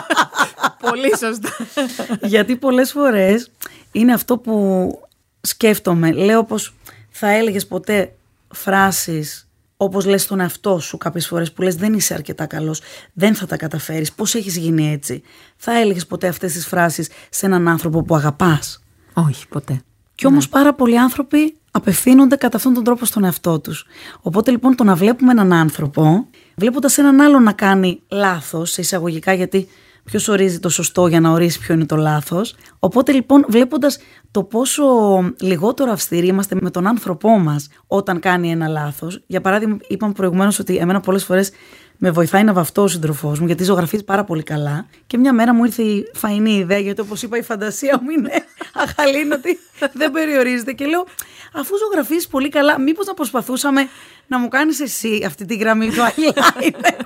Πολύ σωστά. Γιατί πολλές φορές είναι αυτό που σκέφτομαι. Λέω πως θα έλεγες ποτέ φράσεις όπως λες στον εαυτό σου κάποιες φορές που λες δεν είσαι αρκετά καλός, δεν θα τα καταφέρεις, πώς έχεις γίνει έτσι? Θα έλεγες ποτέ αυτές τις φράσεις σε έναν άνθρωπο που αγαπάς? Όχι, ποτέ. Κι όμως ναι. Πάρα πολλοί άνθρωποι απευθύνονται κατά αυτόν τον τρόπο στον εαυτό τους. Οπότε λοιπόν το να βλέπουμε έναν άνθρωπο, βλέποντας έναν άλλο να κάνει λάθος, σε εισαγωγικά, γιατί ποιος ορίζει το σωστό για να ορίσει ποιο είναι το λάθος. Οπότε λοιπόν βλέποντας το πόσο λιγότερο αυστηροί είμαστε με τον άνθρωπό μας όταν κάνει ένα λάθος. Για παράδειγμα, είπαμε προηγουμένως ότι εμένα πολλές φορές με βοηθάει να βαφτώ ο σύντροφός μου, γιατί ζωγραφίζει πάρα πολύ καλά. Και μια μέρα μου ήρθε η φαϊνή ιδέα, γιατί όπως είπα, η φαντασία μου είναι αχαλήνωτη, δεν περιορίζεται. Και λέω, αφού ζωγραφίζεις πολύ καλά, μήπως να προσπαθούσαμε να μου κάνεις εσύ αυτή τη γραμμή του eyeliner?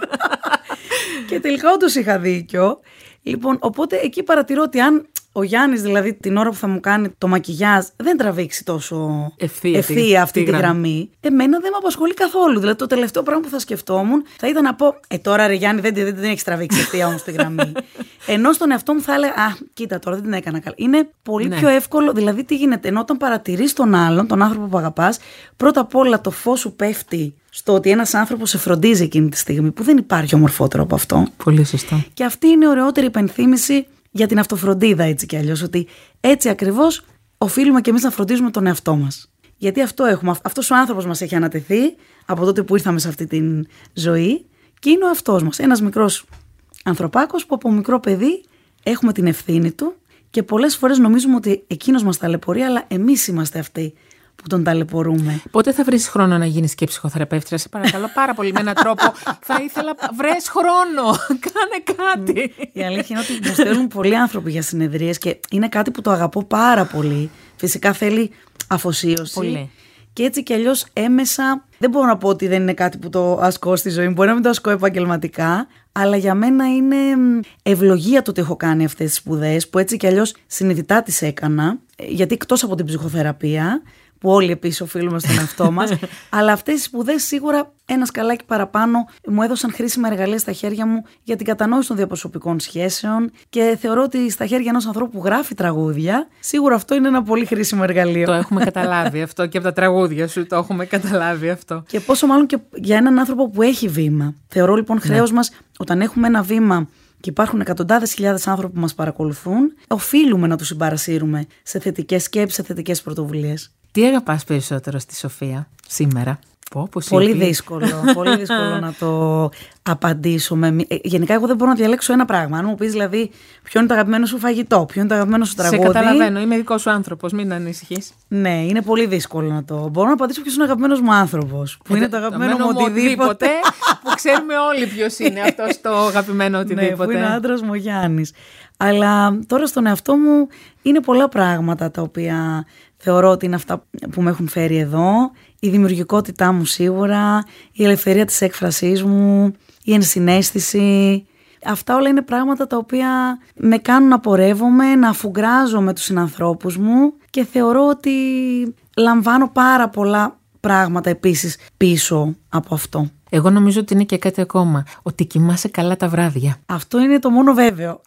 Και τελικά όντως είχα δίκιο. Λοιπόν, οπότε εκεί παρατηρώ ότι αν ο Γιάννης, δηλαδή την ώρα που θα μου κάνει το μακιγιάζ, δεν τραβήξει τόσο ευθεία, ευθεία αυτή τη γραμμή, γραμμή, εμένα δεν με απασχολεί καθόλου. Δηλαδή το τελευταίο πράγμα που θα σκεφτόμουν θα ήταν να πω, Ε, τώρα ρε Γιάννη, δεν, δεν, δεν, δεν έχει τραβήξει ευθεία όμως τη γραμμή. Ενώ στον εαυτό μου θα έλεγα, Α, κοίτα τώρα, δεν την έκανα καλά. Είναι πολύ ναι. πιο εύκολο, δηλαδή τι γίνεται, ενώ όταν παρατηρείς τον άλλον, τον άνθρωπο που αγαπάς, πρώτα απ' όλα το φως σου πέφτει στο ότι ένας άνθρωπος σε φροντίζει εκείνη τη στιγμή, που δεν υπάρχει ομορφότερο από αυτό. Πολύ σωστό. Και αυτή είναι η ωραιότερη υπενθύμηση για την αυτοφροντίδα, έτσι κι αλλιώς, ότι έτσι ακριβώς οφείλουμε κι εμείς να φροντίζουμε τον εαυτό μας. Γιατί αυτό έχουμε, αυτός ο άνθρωπος μας έχει ανατεθεί από τότε που ήρθαμε σε αυτή τη ζωή και είναι ο εαυτός μας. Ένας μικρός ανθρωπάκος που από μικρό παιδί έχουμε την ευθύνη του και πολλές φορές νομίζουμε ότι εκείνος μας ταλαιπωρεί, αλλά εμείς είμαστε αυτοί που τον ταλαιπωρούμε. Πότε θα βρεις χρόνο να γίνεις και ψυχοθεραπεύτρια? Σε παρακαλώ πάρα πολύ, με έναν τρόπο. Θα ήθελα, βρες χρόνο, κάνε κάτι. Η αλήθεια είναι ότι μου στέλνουν πολλοί άνθρωποι για συνεδρίες και είναι κάτι που το αγαπώ πάρα πολύ. Φυσικά θέλει αφοσίωση. Πολύ. Και έτσι κι αλλιώς έμεσα, δεν μπορώ να πω ότι δεν είναι κάτι που το ασκώ στη ζωή μου, μπορεί να μην το ασκώ επαγγελματικά, αλλά για μένα είναι ευλογία το ότι έχω κάνει αυτές τις σπουδές, που έτσι κι αλλιώς συνειδητά τις έκανα, γιατί εκτός από την ψυχοθεραπεία, που όλοι επίσης οφείλουμε στον εαυτό μας, αλλά αυτές οι σπουδές σίγουρα ένα σκαλάκι παραπάνω μου έδωσαν χρήσιμα εργαλεία στα χέρια μου για την κατανόηση των διαπροσωπικών σχέσεων και θεωρώ ότι στα χέρια ενός ανθρώπου που γράφει τραγούδια, σίγουρα αυτό είναι ένα πολύ χρήσιμο εργαλείο. Το έχουμε καταλάβει αυτό και από τα τραγούδια σου το έχουμε καταλάβει αυτό. Και πόσο μάλλον και για έναν άνθρωπο που έχει βήμα. Θεωρώ λοιπόν χρέος ναι. μας όταν έχουμε ένα βήμα και υπάρχουν εκατοντάδες χιλιάδες άνθρωποι που μας παρακολουθούν, οφείλουμε να τους συμπαρασύρουμε σε θετικές σκέψεις, σε θετικές πρωτοβουλίες. Τι αγαπάς περισσότερο στη Σοφία σήμερα? Πω, πολύ δύσκολο, πολύ δύσκολο να το απαντήσω. Με... Γενικά εγώ δεν μπορώ να διαλέξω ένα πράγμα. Αν μου πεις δηλαδή ποιο είναι το αγαπημένο σου φαγητό, ποιο είναι το αγαπημένο σου τραγούδι. Σε καταλαβαίνω, είμαι δικός σου άνθρωπος, μην ανησυχείς. Ναι, είναι πολύ δύσκολο να το. Μπορώ να απαντήσω ποιος είναι ο αγαπημένος μου άνθρωπος. Που ε, είναι το αγαπημένο μου οτιδήποτε. Που ξέρουμε όλοι ποιος είναι αυτός το αγαπημένο οτιδήποτε. Ναι, που είναι ο άντρας μου ο Γιάννης. Αλλά τώρα στον εαυτό μου είναι πολλά πράγματα τα οποία θεωρώ ότι είναι αυτά που με έχουν φέρει εδώ. Η δημιουργικότητά μου σίγουρα, η ελευθερία της έκφρασής μου, η ενσυναίσθηση. Αυτά όλα είναι πράγματα τα οποία με κάνουν να πορεύομαι, να αφουγκράζω με τους συνανθρώπους μου και θεωρώ ότι λαμβάνω πάρα πολλά πράγματα επίσης πίσω από αυτό. Εγώ νομίζω ότι είναι και κάτι ακόμα, ότι κοιμάσαι καλά τα βράδια. Αυτό είναι το μόνο βέβαιο.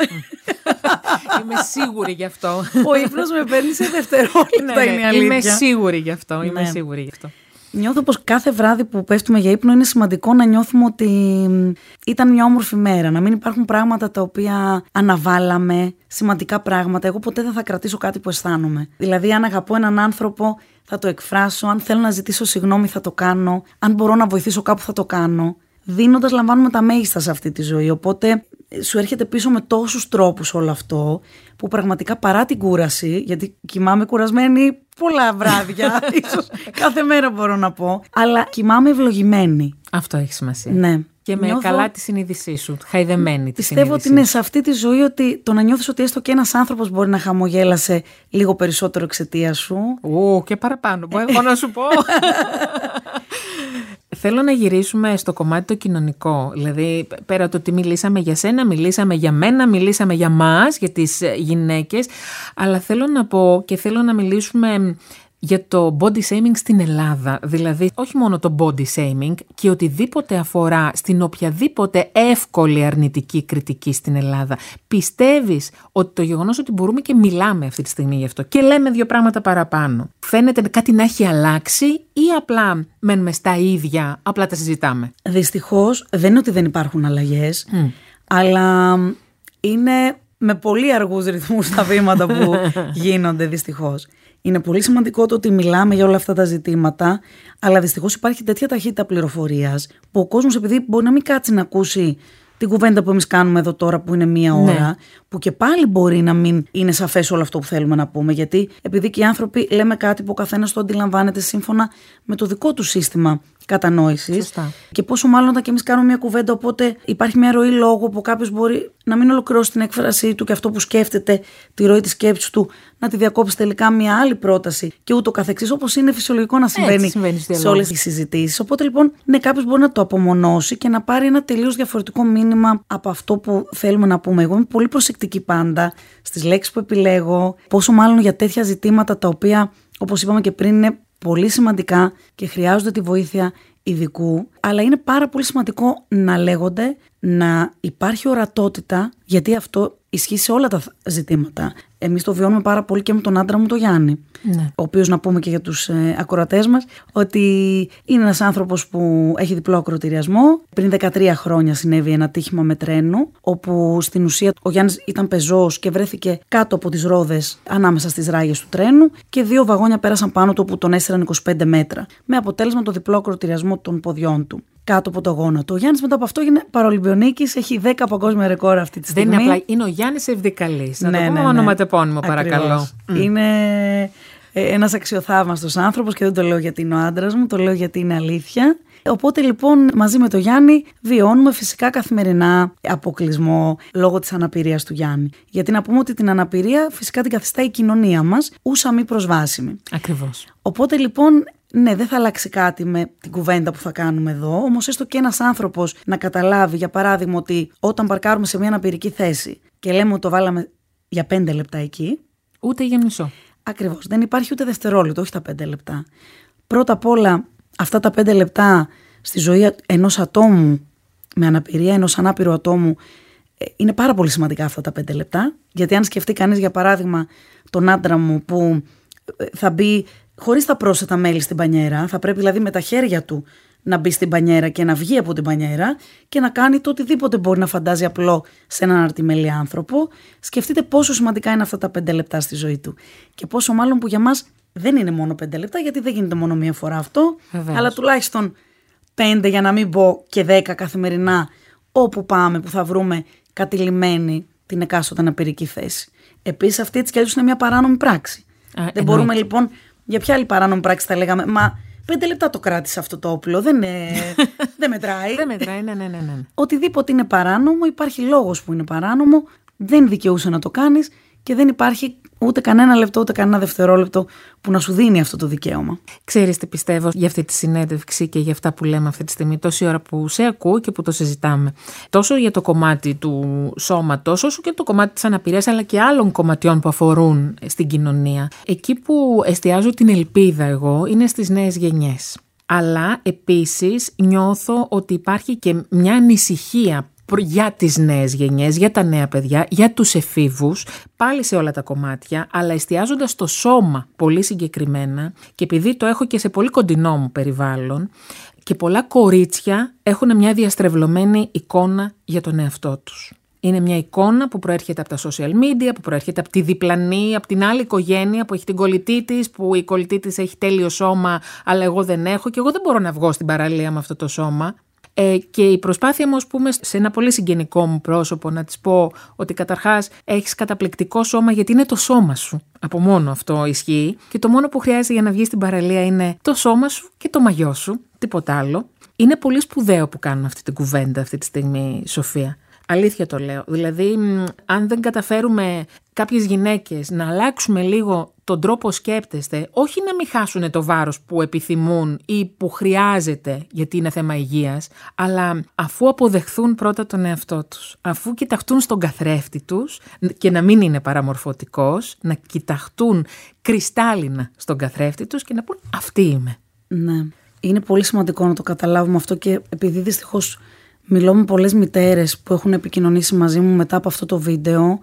Είμαι σίγουρη γι' αυτό. Ο ύπνος με παίρνει σε δευτερόλεπτα, ναι, ναι, είναι η αλήθεια. Είμαι σίγουρη γι' αυτό, είμαι ναι. σίγουρη γι' αυτό. Νιώθω πως κάθε βράδυ που πέφτουμε για ύπνο είναι σημαντικό να νιώθουμε ότι ήταν μια όμορφη μέρα. Να μην υπάρχουν πράγματα τα οποία αναβάλαμε, σημαντικά πράγματα. Εγώ ποτέ δεν θα κρατήσω κάτι που αισθάνομαι. Δηλαδή, αν αγαπώ έναν άνθρωπο, θα το εκφράσω. Αν θέλω να ζητήσω συγγνώμη, θα το κάνω. Αν μπορώ να βοηθήσω κάπου, θα το κάνω. Δίνοντας, λαμβάνουμε τα μέγιστα σε αυτή τη ζωή. Οπότε σου έρχεται πίσω με τόσους τρόπους όλο αυτό, που πραγματικά παρά την κούραση, γιατί κοιμάμαι κουρασμένη πολλά βράδια, ίσως κάθε μέρα μπορώ να πω, αλλά κοιμάμαι ευλογημένη. Αυτό έχει σημασία. Ναι. Και με Νιώθω... καλά τη συνείδησή σου, χαϊδεμένη τη Πιστεύω συνείδησή ότι είναι σε αυτή τη ζωή ότι το να νιώθεις ότι έστω και ένας άνθρωπος μπορεί να χαμογέλασε λίγο περισσότερο εξαιτία σου. Ω, και παραπάνω, μπορώ να σου πω. θέλω να γυρίσουμε στο κομμάτι το κοινωνικό. Δηλαδή, πέρα το ότι μιλήσαμε για σένα, μιλήσαμε για μένα, μιλήσαμε για μας, για τις γυναίκες, αλλά θέλω να πω και θέλω να μιλήσουμε για το body shaming στην Ελλάδα. Δηλαδή, όχι μόνο το body shaming και οτιδήποτε αφορά στην οποιαδήποτε εύκολη αρνητική κριτική στην Ελλάδα. Πιστεύεις ότι το γεγονός ότι μπορούμε και μιλάμε αυτή τη στιγμή γι' αυτό και λέμε δύο πράγματα παραπάνω, φαίνεται κάτι να έχει αλλάξει ή απλά μένουμε στα ίδια, απλά τα συζητάμε? Δυστυχώς δεν είναι ότι δεν υπάρχουν αλλαγές, mm. αλλά είναι με πολύ αργούς ρυθμούς τα βήματα που γίνονται δυστυχώς. Είναι πολύ σημαντικό το ότι μιλάμε για όλα αυτά τα ζητήματα, αλλά δυστυχώς υπάρχει τέτοια ταχύτητα πληροφορίας που ο κόσμος, επειδή μπορεί να μην κάτσει να ακούσει την κουβέντα που εμείς κάνουμε εδώ τώρα που είναι μία ώρα, ναι. που και πάλι μπορεί να μην είναι σαφές όλο αυτό που θέλουμε να πούμε, γιατί επειδή και οι άνθρωποι λέμε κάτι που ο καθένας το αντιλαμβάνεται σύμφωνα με το δικό του σύστημα κατανόησης. Σωστά. Και πόσο μάλλον όταν και εμείς κάνουμε μια κουβέντα, οπότε υπάρχει μια ροή λόγου που κάποιος μπορεί να μην ολοκληρώσει την έκφρασή του και αυτό που σκέφτεται, τη ροή της σκέψης του, να τη διακόψει τελικά μια άλλη πρόταση και ούτω καθεξής, όπως είναι φυσιολογικό να συμβαίνει, συμβαίνει σε όλες τις συζητήσεις. Οπότε λοιπόν, ναι, κάποιος μπορεί να το απομονώσει και να πάρει ένα τελείως διαφορετικό μήνυμα από αυτό που θέλουμε να πούμε. Εγώ είμαι πολύ προσεκτική πάντα στις λέξεις που επιλέγω, πόσο μάλλον για τέτοια ζητήματα τα οποία, όπως είπαμε και πριν, είναι πολύ σημαντικά και χρειάζονται τη βοήθεια ειδικού, αλλά είναι πάρα πολύ σημαντικό να λέγονται, να υπάρχει ορατότητα, γιατί αυτό ισχύει σε όλα τα ζητήματα. Εμείς το βιώνουμε πάρα πολύ και με τον άντρα μου, τον Γιάννη, ναι. ο οποίος, να πούμε και για τους ε, ακροατές μας, ότι είναι ένας άνθρωπος που έχει διπλό ακροτηριασμό. Πριν δεκατρία χρόνια συνέβη ένα ατύχημα με τρένο, όπου στην ουσία ο Γιάννης ήταν πεζός και βρέθηκε κάτω από τις ρόδες ανάμεσα στις ράγες του τρένου και δύο βαγόνια πέρασαν πάνω του που τον έσυραν είκοσι πέντε μέτρα, με αποτέλεσμα το διπλό ακροτηριασμό των ποδιών του κάτω από το γόνατο. Ο Γιάννης μετά από αυτό έγινε παραολυμπιονίκης, έχει δέκα παγκόσμια ρεκόρ αυτή τη στιγμή. Δεν είναι απλά, είναι ο Γιάννης Ευδικαλής. Να ναι, το πούμε ναι, ναι. ονοματεπώνυμο, παρακαλώ. Mm. Είναι ένας αξιοθαύμαστος άνθρωπος και δεν το λέω γιατί είναι ο άντρας μου, το λέω γιατί είναι αλήθεια. Οπότε λοιπόν μαζί με τον Γιάννη βιώνουμε φυσικά καθημερινά αποκλεισμό λόγω της αναπηρίας του Γιάννη. Γιατί να πούμε ότι την αναπηρία φυσικά την καθιστά η κοινωνία μας ούσα μη προσβάσιμη. Ακριβώς. Οπότε λοιπόν, ναι, δεν θα αλλάξει κάτι με την κουβέντα που θα κάνουμε εδώ, όμως έστω και ένας άνθρωπος να καταλάβει, για παράδειγμα, ότι όταν παρκάρουμε σε μια αναπηρική θέση και λέμε ότι το βάλαμε για πέντε λεπτά εκεί. Ούτε για μισό. Ακριβώς. Δεν υπάρχει ούτε δευτερόλεπτο, όχι τα πέντε λεπτά. Πρώτα απ' όλα, αυτά τα πέντε λεπτά στη ζωή ενός ατόμου με αναπηρία, ενός ανάπηρου ατόμου, είναι πάρα πολύ σημαντικά αυτά τα πέντε λεπτά. Γιατί αν σκεφτεί κανείς, για παράδειγμα, τον άντρα μου που θα μπει χωρίς τα πρόσθετα μέλη στην μπανιέρα, θα πρέπει δηλαδή με τα χέρια του να μπει στην μπανιέρα και να βγει από την μπανιέρα και να κάνει το οτιδήποτε μπορεί να φαντάζει απλό σε έναν αρτιμέλη άνθρωπο. Σκεφτείτε πόσο σημαντικά είναι αυτά τα πέντε λεπτά στη ζωή του. Και πόσο μάλλον που για μας δεν είναι μόνο πέντε λεπτά, γιατί δεν γίνεται μόνο μία φορά αυτό, Βεβαίως. αλλά τουλάχιστον πέντε, για να μην πω και δέκα καθημερινά, όπου πάμε που θα βρούμε κατηλημμένη την εκάστοτε αναπηρική θέση. Επίσης, αυτή έτσι κι αλλιώς είναι μια παράνομη πράξη. Α, δεν εννοείται. Μπορούμε λοιπόν, για ποια άλλη παράνομη πράξη θα λέγαμε, μα πέντε λεπτά το κράτησε αυτό το όπλο, δεν, είναι, δεν μετράει. Δεν μετράει, ναι, ναι, ναι, ναι. Οτιδήποτε είναι παράνομο, υπάρχει λόγος που είναι παράνομο, δεν δικαιούσε να το κάνεις και δεν υπάρχει ούτε κανένα λεπτό, ούτε κανένα δευτερόλεπτο που να σου δίνει αυτό το δικαίωμα. Ξέρεις τι πιστεύω για αυτή τη συνέντευξη και για αυτά που λέμε αυτή τη στιγμή, τόση ώρα που σε ακούω και που το συζητάμε. Τόσο για το κομμάτι του σώματος, όσο και το κομμάτι της αναπηρίας, αλλά και άλλων κομματιών που αφορούν στην κοινωνία. Εκεί που εστιάζω την ελπίδα εγώ είναι στις νέες γενιές. Αλλά επίσης νιώθω ότι υπάρχει και μια ανησυχία για τις νέες γενιές, για τα νέα παιδιά, για τους εφήβους, πάλι σε όλα τα κομμάτια, αλλά εστιάζοντας στο σώμα πολύ συγκεκριμένα, και επειδή το έχω και σε πολύ κοντινό μου περιβάλλον, και πολλά κορίτσια έχουν μια διαστρεβλωμένη εικόνα για τον εαυτό τους. Είναι μια εικόνα που προέρχεται από τα social media, που προέρχεται από τη διπλανή, από την άλλη οικογένεια που έχει την κολλητή της, που η κολλητή της έχει τέλειο σώμα, αλλά εγώ δεν έχω και εγώ δεν μπορώ να βγω στην παραλία με αυτό το σώμα. Ε, και η προσπάθεια μου, ας πούμε, σε ένα πολύ συγγενικό μου πρόσωπο να της πω ότι καταρχάς έχεις καταπληκτικό σώμα γιατί είναι το σώμα σου. Από μόνο αυτό ισχύει. Και το μόνο που χρειάζεται για να βγεις στην παραλία είναι το σώμα σου και το μαγιό σου. Τίποτα άλλο. Είναι πολύ σπουδαίο που κάνουν αυτή την κουβέντα αυτή τη στιγμή, Σοφία. Αλήθεια το λέω. Δηλαδή, αν δεν καταφέρουμε κάποιες γυναίκες να αλλάξουμε λίγο τον τρόπο σκέπτεστε, όχι να μην χάσουν το βάρος που επιθυμούν ή που χρειάζεται γιατί είναι θέμα υγείας, αλλά αφού αποδεχθούν πρώτα τον εαυτό τους, αφού κοιταχτούν στον καθρέφτη τους και να μην είναι παραμορφωτικός, να κοιταχτούν κρυστάλλινα στον καθρέφτη τους και να πούν αυτή είμαι. Ναι, είναι πολύ σημαντικό να το καταλάβουμε αυτό και επειδή δυστυχώς μιλώ με πολλές μητέρες που έχουν επικοινωνήσει μαζί μου μετά από αυτό το βίντεο,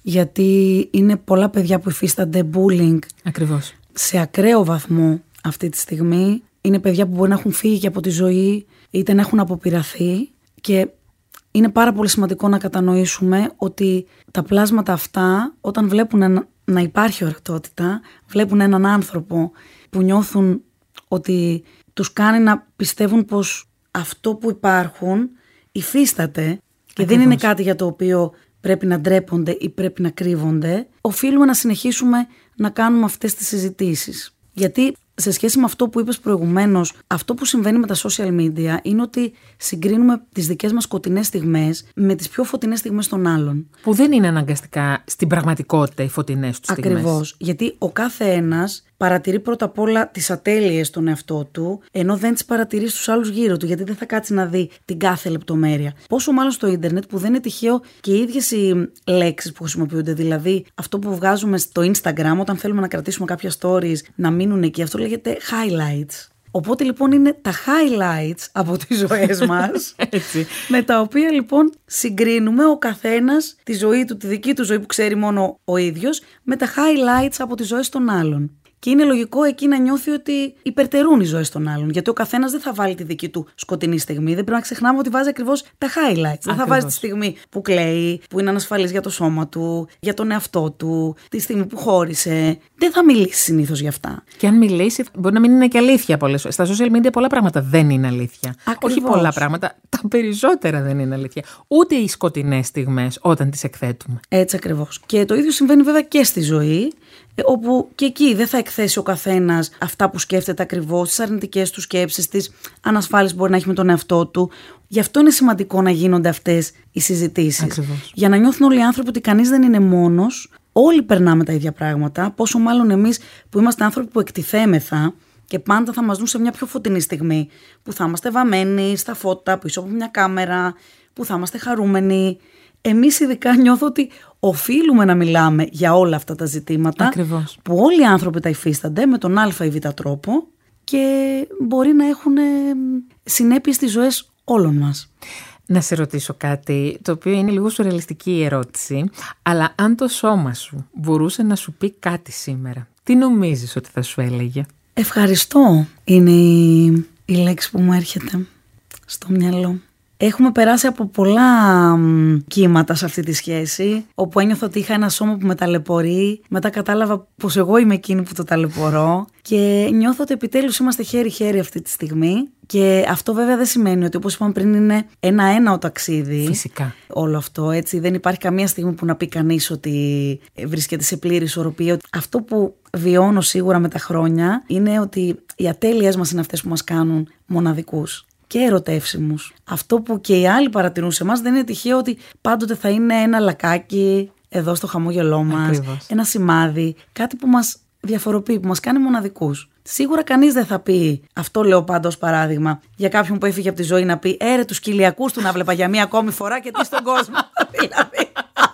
γιατί είναι πολλά παιδιά που υφίστανται bullying. Ακριβώς. Σε ακραίο βαθμό αυτή τη στιγμή. Είναι παιδιά που μπορεί να έχουν φύγει και από τη ζωή, είτε να έχουν αποπειραθεί. Και είναι πάρα πολύ σημαντικό να κατανοήσουμε ότι τα πλάσματα αυτά, όταν βλέπουν να υπάρχει ορατότητα, βλέπουν έναν άνθρωπο που νιώθουν ότι τους κάνει να πιστεύουν πως αυτό που υπάρχουν υφίσταται και Ακριβώς. δεν είναι κάτι για το οποίο πρέπει να ντρέπονται ή πρέπει να κρύβονται, οφείλουμε να συνεχίσουμε να κάνουμε αυτές τις συζητήσεις. Γιατί σε σχέση με αυτό που είπες προηγουμένως, αυτό που συμβαίνει με τα social media είναι ότι συγκρίνουμε τις δικές μας σκοτεινές στιγμές με τις πιο φωτεινές στιγμές των άλλων. Που δεν είναι αναγκαστικά στην πραγματικότητα οι φωτεινές του στιγμές. Ακριβώς. Γιατί ο κάθε ένας παρατηρεί πρώτα απ' όλα τις ατέλειες στον εαυτό του, ενώ δεν τις παρατηρεί στους άλλους γύρω του, γιατί δεν θα κάτσει να δει την κάθε λεπτομέρεια. Πόσο μάλλον στο ίντερνετ που δεν είναι τυχαίο και οι ίδιες οι λέξεις που χρησιμοποιούνται. Δηλαδή, αυτό που βγάζουμε στο Instagram, όταν θέλουμε να κρατήσουμε κάποια stories να μείνουν εκεί, αυτό λέγεται highlights. Οπότε λοιπόν είναι τα highlights από τις ζωές μας, με τα οποία λοιπόν συγκρίνουμε ο καθένας τη ζωή του, τη δική του ζωή που ξέρει μόνο ο ίδιος, με τα highlights από τις ζωές των άλλων. Και είναι λογικό εκεί να νιώθει ότι υπερτερούν οι ζωές των άλλων. Γιατί ο καθένας δεν θα βάλει τη δική του σκοτεινή στιγμή. Δεν πρέπει να ξεχνάμε ότι βάζει ακριβώς τα highlights. Ακριβώς. Δεν θα βάζει τη στιγμή που κλαίει, που είναι ανασφαλής για το σώμα του, για τον εαυτό του, τη στιγμή που χώρισε. Δεν θα μιλήσει συνήθως γι' αυτά. Και αν μιλήσει, μπορεί να μην είναι και αλήθεια πολλές φορές. Στα social media πολλά πράγματα δεν είναι αλήθεια. Ακριβώς. Όχι πολλά πράγματα, τα περισσότερα δεν είναι αλήθεια. Ούτε οι σκοτεινές στιγμές όταν τις εκθέτουμε. Έτσι ακριβώς. Και το ίδιο συμβαίνει βέβαια και στη ζωή. Όπου και εκεί δεν θα εκθέσει ο καθένας αυτά που σκέφτεται ακριβώς, τις αρνητικές του σκέψεις, τις ανασφάλειες που μπορεί να έχει με τον εαυτό του. Γι' αυτό είναι σημαντικό να γίνονται αυτές οι συζητήσεις. Ακριβώς. Για να νιώθουν όλοι οι άνθρωποι ότι κανείς δεν είναι μόνος, όλοι περνάμε τα ίδια πράγματα. Πόσο μάλλον εμείς που είμαστε άνθρωποι που εκτιθέμεθα και πάντα θα μας δουν σε μια πιο φωτεινή στιγμή, που θα είμαστε βαμμένοι στα φώτα, πίσω από μια κάμερα, που θα είμαστε χαρούμενοι. Εμείς ειδικά νιώθω ότι οφείλουμε να μιλάμε για όλα αυτά τα ζητήματα. Ακριβώς. Που όλοι οι άνθρωποι τα υφίστανται με τον α ή β τρόπο και μπορεί να έχουν συνέπειες στις ζωές όλων μας. Να σε ρωτήσω κάτι, το οποίο είναι λίγο σουρεαλιστική η ερώτηση, αλλά αν το σώμα σου μπορούσε να σου πει κάτι σήμερα, τι νομίζεις ότι θα σου έλεγε? Ευχαριστώ είναι η, η λέξη που μου έρχεται στο μυαλό. Έχουμε περάσει από πολλά κύματα σε αυτή τη σχέση, όπου ένιωθα ότι είχα ένα σώμα που με ταλαιπωρεί, μετά κατάλαβα πως εγώ είμαι εκείνη που το ταλαιπωρώ και νιώθω ότι επιτέλους είμαστε χέρι-χέρι αυτή τη στιγμή. Και αυτό βέβαια δεν σημαίνει ότι, όπως είπαμε πριν, είναι ένα-ένα το ταξίδι. Φυσικά. Όλο αυτό, έτσι. Δεν υπάρχει καμία στιγμή που να πει κανείς ότι βρίσκεται σε πλήρη ισορροπία. Αυτό που βιώνω σίγουρα με τα χρόνια είναι ότι οι ατέλειες μας είναι αυτές που μας κάνουν μοναδικούς και ερωτεύσιμους. Αυτό που και οι άλλοι παρατηρούν σε εμάς δεν είναι τυχαίο ότι πάντοτε θα είναι ένα λακάκι εδώ στο χαμόγελό μας, Ακριβώς. ένα σημάδι, κάτι που μας διαφοροποιεί, που μας κάνει μοναδικούς. Σίγουρα κανείς δεν θα πει, αυτό λέω πάντα ως παράδειγμα, για κάποιον που έφυγε από τη ζωή να πει «Έρε τους κοιλιακούς του να βλέπα για μία ακόμη φορά και τι στον κόσμο». Δηλαδή.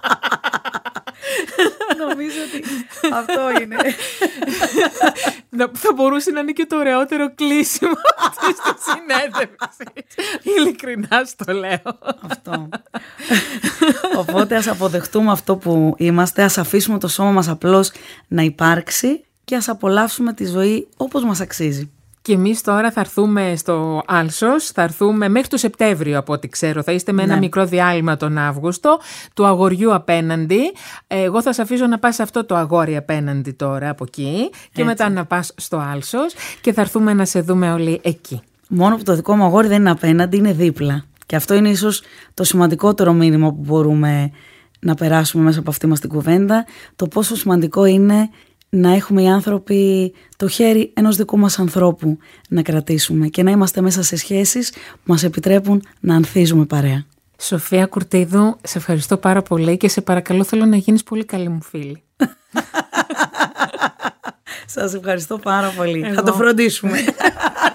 Νομίζω ότι αυτό είναι. Θα μπορούσε να είναι και το ωραιότερο κλείσιμο αυτής της συνέντευξης. Ειλικρινά στο λέω. Αυτό. Οπότε ας αποδεχτούμε αυτό που είμαστε, ας αφήσουμε το σώμα μας απλώς να υπάρξει και ας απολαύσουμε τη ζωή όπως μας αξίζει. Και εμείς τώρα θα έρθουμε στο Άλσος, θα έρθουμε μέχρι το Σεπτέμβριο από ό,τι ξέρω. Θα είστε με ένα ναι. μικρό διάλειμμα τον Αύγουστο, του αγοριού απέναντι. Εγώ θα σε αφήσω να πας σε αυτό το αγόρι απέναντι τώρα από εκεί και Έτσι. μετά να πας στο Άλσος και θα έρθουμε να σε δούμε όλοι εκεί. Μόνο που το δικό μου αγόρι δεν είναι απέναντι, είναι δίπλα. Και αυτό είναι ίσως το σημαντικότερο μήνυμα που μπορούμε να περάσουμε μέσα από αυτή μας την κουβέντα. Το πόσο σημαντικό είναι να έχουμε οι άνθρωποι το χέρι ενός δικού μας ανθρώπου να κρατήσουμε και να είμαστε μέσα σε σχέσεις που μας επιτρέπουν να ανθίζουμε παρέα. Σοφία Κουρτίδου, σε ευχαριστώ πάρα πολύ και σε παρακαλώ θέλω να γίνεις πολύ καλή μου φίλη. Σας ευχαριστώ πάρα πολύ. Εγώ. Θα το φροντίσουμε.